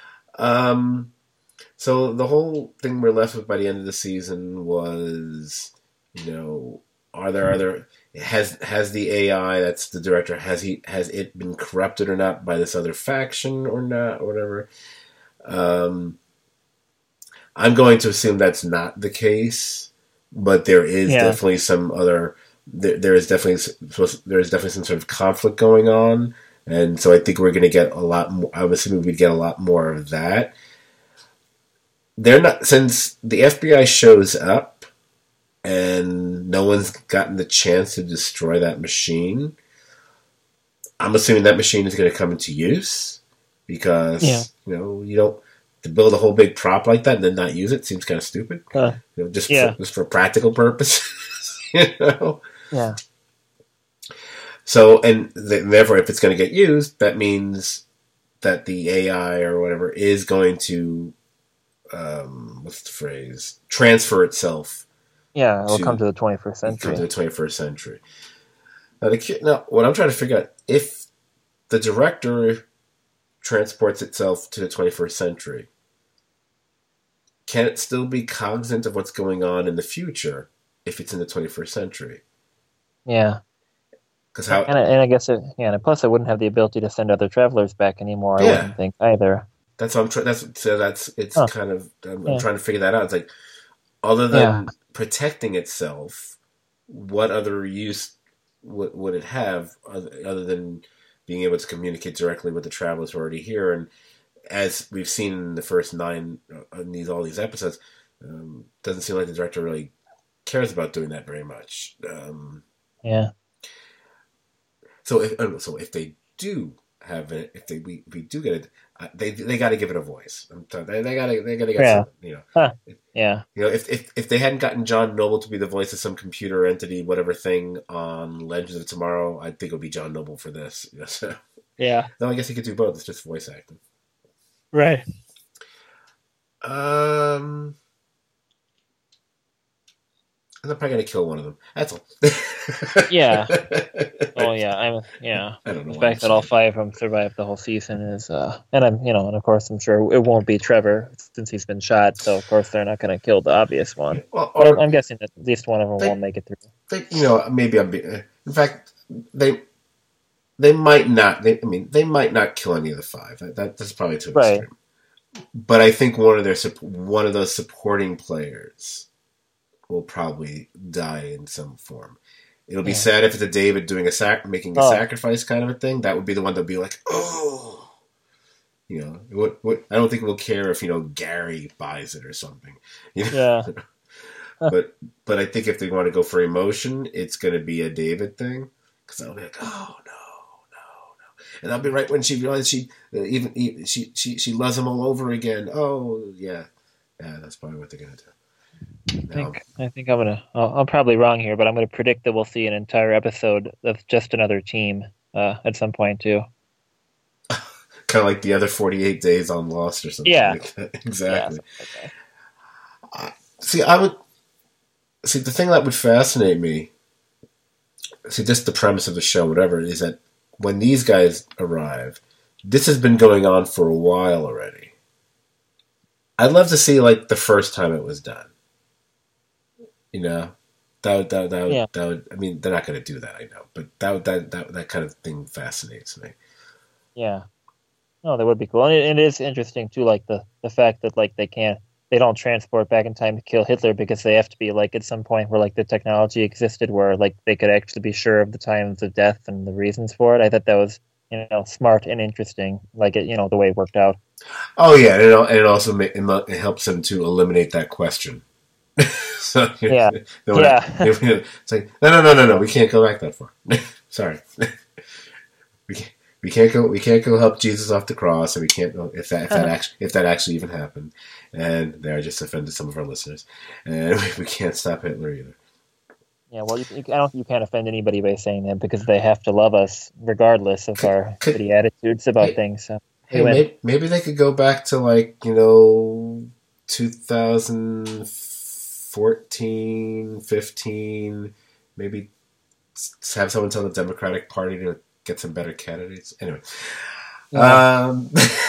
Speaker 1: Um, so the whole thing we're left with by the end of the season was, you know, are there other has has the A I that's the director has he has it been corrupted or not by this other faction or not or whatever? Um, I'm going to assume that's not the case, but there is
Speaker 2: Yeah.
Speaker 1: definitely some other. There, there is definitely there is definitely some sort of conflict going on, and so I think we're going to get a lot more. I'm assuming we'd get a lot more of that. They're not since the F B I shows up, and no one's gotten the chance to destroy that machine. I'm assuming that machine is going to come into use because
Speaker 2: Yeah.
Speaker 1: you know you don't to build a whole big prop like that and then not use it seems kind of stupid.
Speaker 2: Uh,
Speaker 1: You know, just
Speaker 2: yeah.
Speaker 1: for, just for practical purposes. you know.
Speaker 2: Yeah.
Speaker 1: So and th- therefore, if it's going to get used, that means that the A I or whatever is going to um, what's the phrase? Transfer itself.
Speaker 2: Yeah, it'll
Speaker 1: to,
Speaker 2: come to the twenty-first
Speaker 1: come
Speaker 2: century.
Speaker 1: to the twenty-first century. Now, the, now, what I'm trying to figure out, if the director transports itself to the twenty-first century, can it still be cognizant of what's going on in the future if it's in the twenty-first century?
Speaker 2: Yeah.
Speaker 1: Because how?
Speaker 2: And I, and I guess it, yeah, and plus it wouldn't have the ability to send other travelers back anymore. I
Speaker 1: Yeah.
Speaker 2: wouldn't think either.
Speaker 1: That's what I'm trying. That's so. That's it's
Speaker 2: Huh.
Speaker 1: kind of. I'm,
Speaker 2: Yeah.
Speaker 1: I'm trying to figure that out. It's like, other than
Speaker 2: Yeah.
Speaker 1: protecting itself, what other use would, would it have other, other than being able to communicate directly with the travelers who are already here? And as we've seen in the first nine uh, in these all these episodes, um, doesn't seem like the director really cares about doing that very much. Um,
Speaker 2: Yeah.
Speaker 1: so if uh, so if they do have it, if they we, we do get it, uh, they they got to give it a voice. I'm t- they they got to they got to get
Speaker 2: Yeah.
Speaker 1: some, you know.
Speaker 2: Huh. Yeah.
Speaker 1: You know, if, if if they hadn't gotten John Noble to be the voice of some computer entity, whatever thing on Legends of Tomorrow, I think it would be John Noble for this. You know, so,
Speaker 2: Yeah.
Speaker 1: no, I guess he could do both. It's just voice acting.
Speaker 2: Right.
Speaker 1: Um, I'm probably gonna kill one of them. That's all.
Speaker 2: Yeah. Oh yeah. I'm. Yeah.
Speaker 1: I don't know.
Speaker 2: The
Speaker 1: why I'm
Speaker 2: fact that all
Speaker 1: saying-
Speaker 2: five of them survived the whole season is, uh, and I'm, you know, and of course I'm sure it won't be Trevor since he's been shot. So of course they're not going to kill the obvious one.
Speaker 1: Well,
Speaker 2: But
Speaker 1: or
Speaker 2: I'm guessing that at least one of them
Speaker 1: They-
Speaker 2: won't make it through.
Speaker 1: they, you know, maybe I'm. Be, in fact, they they might not. They, I mean, they might not kill any of the five. That, that that's probably too
Speaker 2: Right.
Speaker 1: extreme. But I think one of their sup- one of those supporting players will probably die in some form. It'll be
Speaker 2: Yeah.
Speaker 1: sad if it's a David doing a sac, making a
Speaker 2: Oh.
Speaker 1: sacrifice kind of a thing. That would be the one that'd be like, oh, you know. What, what, I don't think we'll care if you know Gary buys it or something. You know?
Speaker 2: Yeah.
Speaker 1: but but I think if they want to go for emotion, it's going to be a David thing because I'll be like, oh no, no, no, and I'll be right when she realizes she uh, even, even she she she loves him all over again. Oh yeah, yeah, that's probably what they're going to do.
Speaker 2: I
Speaker 1: Now,
Speaker 2: think I think I'm gonna. I'll, I'm probably wrong here, but I'm gonna predict that we'll see an entire episode of just another team uh, at some point too.
Speaker 1: kind of like the other forty-eight days on Lost or something.
Speaker 2: Yeah.
Speaker 1: Like that. Exactly.
Speaker 2: Yeah, something like that.
Speaker 1: See, I would see the thing that would fascinate me. See, just the premise of the show, whatever, is that when these guys arrive, this has been going on for a while already. I'd love to see like the first time it was done. You know, that would, that would, that would,
Speaker 2: Yeah.
Speaker 1: that would I mean, they're not going to do that, I know, but that would, that that that kind of thing fascinates me.
Speaker 2: Yeah. No, that would be cool, and it, it is interesting too. Like the the fact that like they can't, they don't transport back in time to kill Hitler because they have to be like at some point where like the technology existed where like they could actually be sure of the times of death and the reasons for it. I thought that was, you know, smart and interesting. Like it, you know, the way it worked out.
Speaker 1: Oh yeah, and it, al- and it also ma- it mo- it helps them to eliminate that question. so,
Speaker 2: Yeah.
Speaker 1: they wanna-
Speaker 2: Yeah.
Speaker 1: it's like no, no, no, no, no. We can't go back that far. Sorry, we can't. We can't go. We can't go help Jesus off the cross, and we can't go if that if that actually if that actually even happened. And there, I just offended some of our listeners, and we, we can't stop Hitler either.
Speaker 2: Yeah, well, you, you, I don't. You can't offend anybody by saying that because they have to love us regardless of our
Speaker 1: could-
Speaker 2: shitty attitudes about
Speaker 1: hey,
Speaker 2: things. So
Speaker 1: Hey,
Speaker 2: Anyway.
Speaker 1: maybe, maybe they could go back to like you know, two thousand fourteen, fifteen, maybe s- have someone tell the Democratic Party to get some better candidates. Anyway,
Speaker 2: Yeah.
Speaker 1: um,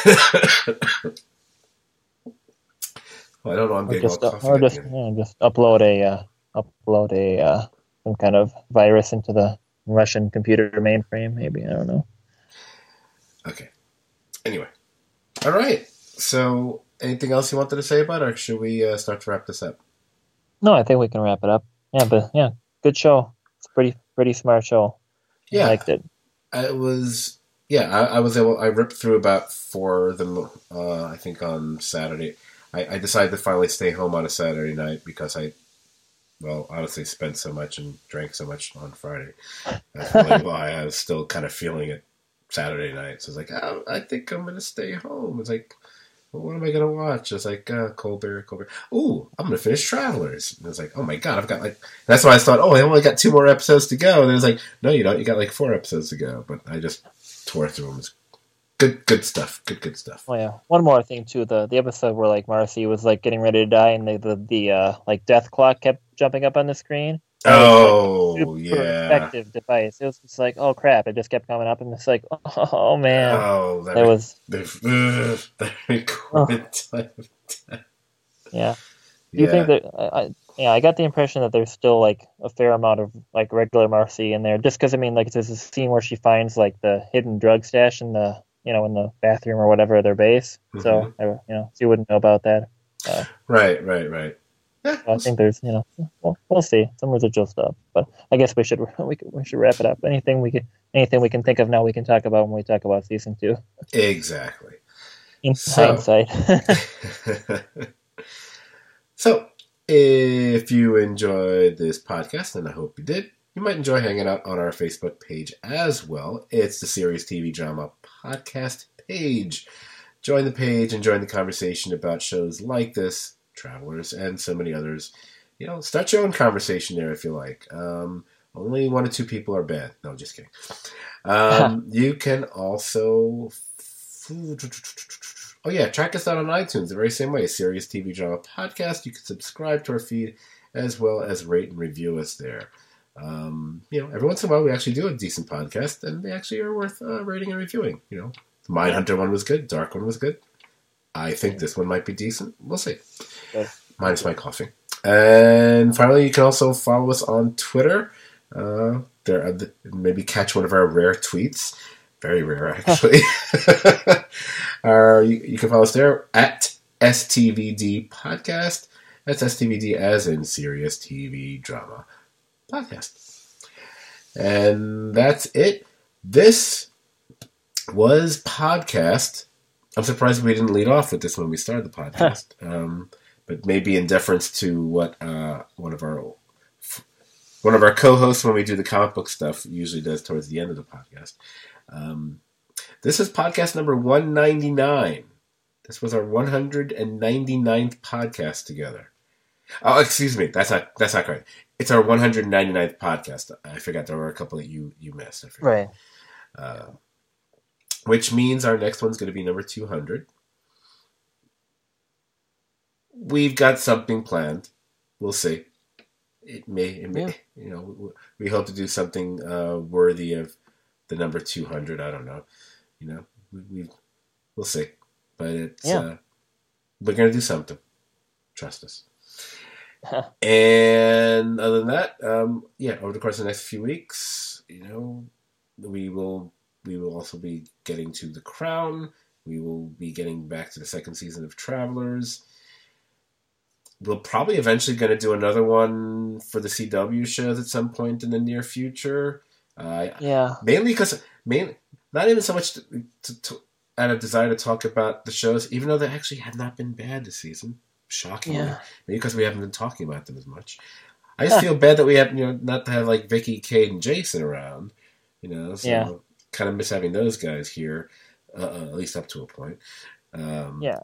Speaker 1: well, I don't know. I'm
Speaker 2: or
Speaker 1: getting
Speaker 2: just,
Speaker 1: all
Speaker 2: uh,
Speaker 1: coffee.
Speaker 2: or
Speaker 1: at
Speaker 2: just,
Speaker 1: the end.
Speaker 2: you know, just upload a uh, upload a uh, some kind of virus into the Russian computer mainframe. Maybe I don't know.
Speaker 1: Okay. Anyway, all right. So anything else you wanted to say about it, or should we uh, start to wrap this up?
Speaker 2: No, I think we can wrap it up. Yeah, but yeah, good show. It's a pretty pretty smart show.
Speaker 1: Yeah,
Speaker 2: I liked it.
Speaker 1: I was yeah, I, I was able. I ripped through about four of them. Uh, I think on Saturday. I, I decided to finally stay home on a Saturday night because I, well, honestly, spent so much and drank so much on Friday. That's really why I was still kind of feeling it Saturday night. So I was like, oh, I think I'm going to stay home. It's like, well, what am I going to watch? It's like, uh, Colbert, Colbert. Ooh, I'm going to finish Travelers. And I was like, oh my God, I've got like, that's why I thought, oh, I only got two more episodes to go. And it was like, no, you don't. You got like four episodes to go. But I just tore through them. It's good, good stuff. Good, good stuff.
Speaker 2: Oh yeah. One more thing too. The the episode where like Marcy was like getting ready to die and the the, the uh, like death clock kept jumping up on the screen. That
Speaker 1: oh,
Speaker 2: was, like, super
Speaker 1: yeah.
Speaker 2: effective device. It was just like, oh crap! It just kept coming up, and it's like, oh man,
Speaker 1: oh, that,
Speaker 2: that was.
Speaker 1: That recorded oh. time of death.
Speaker 2: Yeah. Do you yeah. think that? I, I, yeah, I got the impression that there's still like a fair amount of like regular Marcy in there, just because I mean, like there's a scene where she finds like the hidden drug stash in the you know in the bathroom or whatever of their base. Mm-hmm. So I, you know, she wouldn't know about that. Uh,
Speaker 1: right, right, right. Yeah,
Speaker 2: I think there's, you know, well, we'll see some residual stuff, but I guess we should we could, we should wrap it up. Anything we could, anything we can think of now, we can talk about when we talk about season two.
Speaker 1: Exactly.
Speaker 2: In so, hindsight.
Speaker 1: So, if you enjoyed this podcast, and I hope you did, you might enjoy hanging out on our Facebook page as well. It's the Serious T V Drama Podcast page. Join the page and join the conversation about shows like this, Travelers, and so many others. You know, start your own conversation there if you like. Um, only one or two people are bad. No, just kidding. Um, you can also... Oh yeah, track us out on iTunes the very same way. Serious T V Drama Podcast. You can subscribe to our feed as well as rate and review us there. Um, you know, every once in a while we actually do a decent podcast, and they actually are worth uh, rating and reviewing. You know, the Mindhunter one was good. Dark one was good. I think this one might be decent. We'll see. Okay. Minus my coughing. And finally, you can also follow us on Twitter. Uh, there, are the, maybe catch one of our rare tweets. Very rare, actually. uh, you, you can follow us there at S T V D Podcast. That's S T V D as in Serious T V Drama Podcast. And that's it. This was podcast. I'm surprised we didn't lead off with this when we started the podcast. um, but maybe in deference to what uh, one of our one of our co-hosts when we do the comic book stuff usually does towards the end of the podcast. Um, this is podcast number one ninety-nine. This was our one hundred ninety-ninth podcast together. Oh, excuse me. That's not that's not correct. It's our one hundred ninety-ninth podcast. I forgot there were a couple that you, you missed. I forgot.
Speaker 2: Right.
Speaker 1: Uh, which means our next one's going to be number two hundred. We've got something planned. We'll see. It may, it may yeah. you know, we hope to do something uh, worthy of the number two hundred. I don't know. You know, we, we we'll see. But it's yeah. uh, we're going to do something. Trust us. And other than that, um, yeah, over the course of the next few weeks, you know, we will we will also be getting to The Crown. We will be getting back to the second season of Travelers. We're probably eventually going to do another one for the C W shows at some point in the near future. Uh,
Speaker 2: yeah. Mainly
Speaker 1: because, main, not even so much to, to, to, out of desire to talk about the shows, even though they actually have not been bad this season. Shockingly. Yeah. Maybe because we haven't been talking about them as much. I just feel bad that we have, you know, not to have like Vicky, Kate, and Jason around. You know, so
Speaker 2: yeah.
Speaker 1: kind of miss having those guys here, uh, at least up to a point. Um,
Speaker 2: yeah.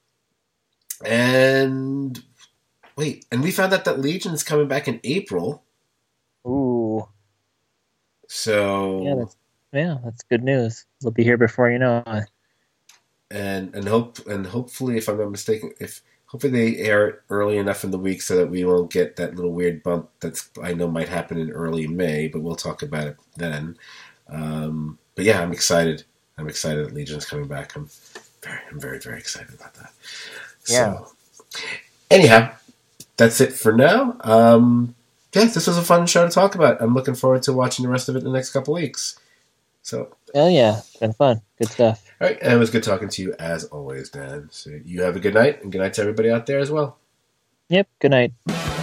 Speaker 1: And wait, and we found out that Legion's coming back in April.
Speaker 2: Ooh.
Speaker 1: So
Speaker 2: yeah, that's, yeah, that's good news. They'll be here before you know it.
Speaker 1: And and hope and hopefully, if I'm not mistaken, if hopefully they air it early enough in the week so that we won't get that little weird bump that's I know might happen in early May, but we'll talk about it then. Um, but yeah, I'm excited. I'm excited that Legion's coming back. I'm very, I'm very, very excited about that.
Speaker 2: Yeah.
Speaker 1: So, anyhow, that's it for now. Um, yeah, this was a fun show to talk about. I'm looking forward to watching the rest of it in the next couple weeks. So,
Speaker 2: oh yeah, it's been fun. Good stuff.
Speaker 1: All right, and it was good talking to you as always, Dan. So you have a good night, and good night to everybody out there as well.
Speaker 2: Yep. Good night.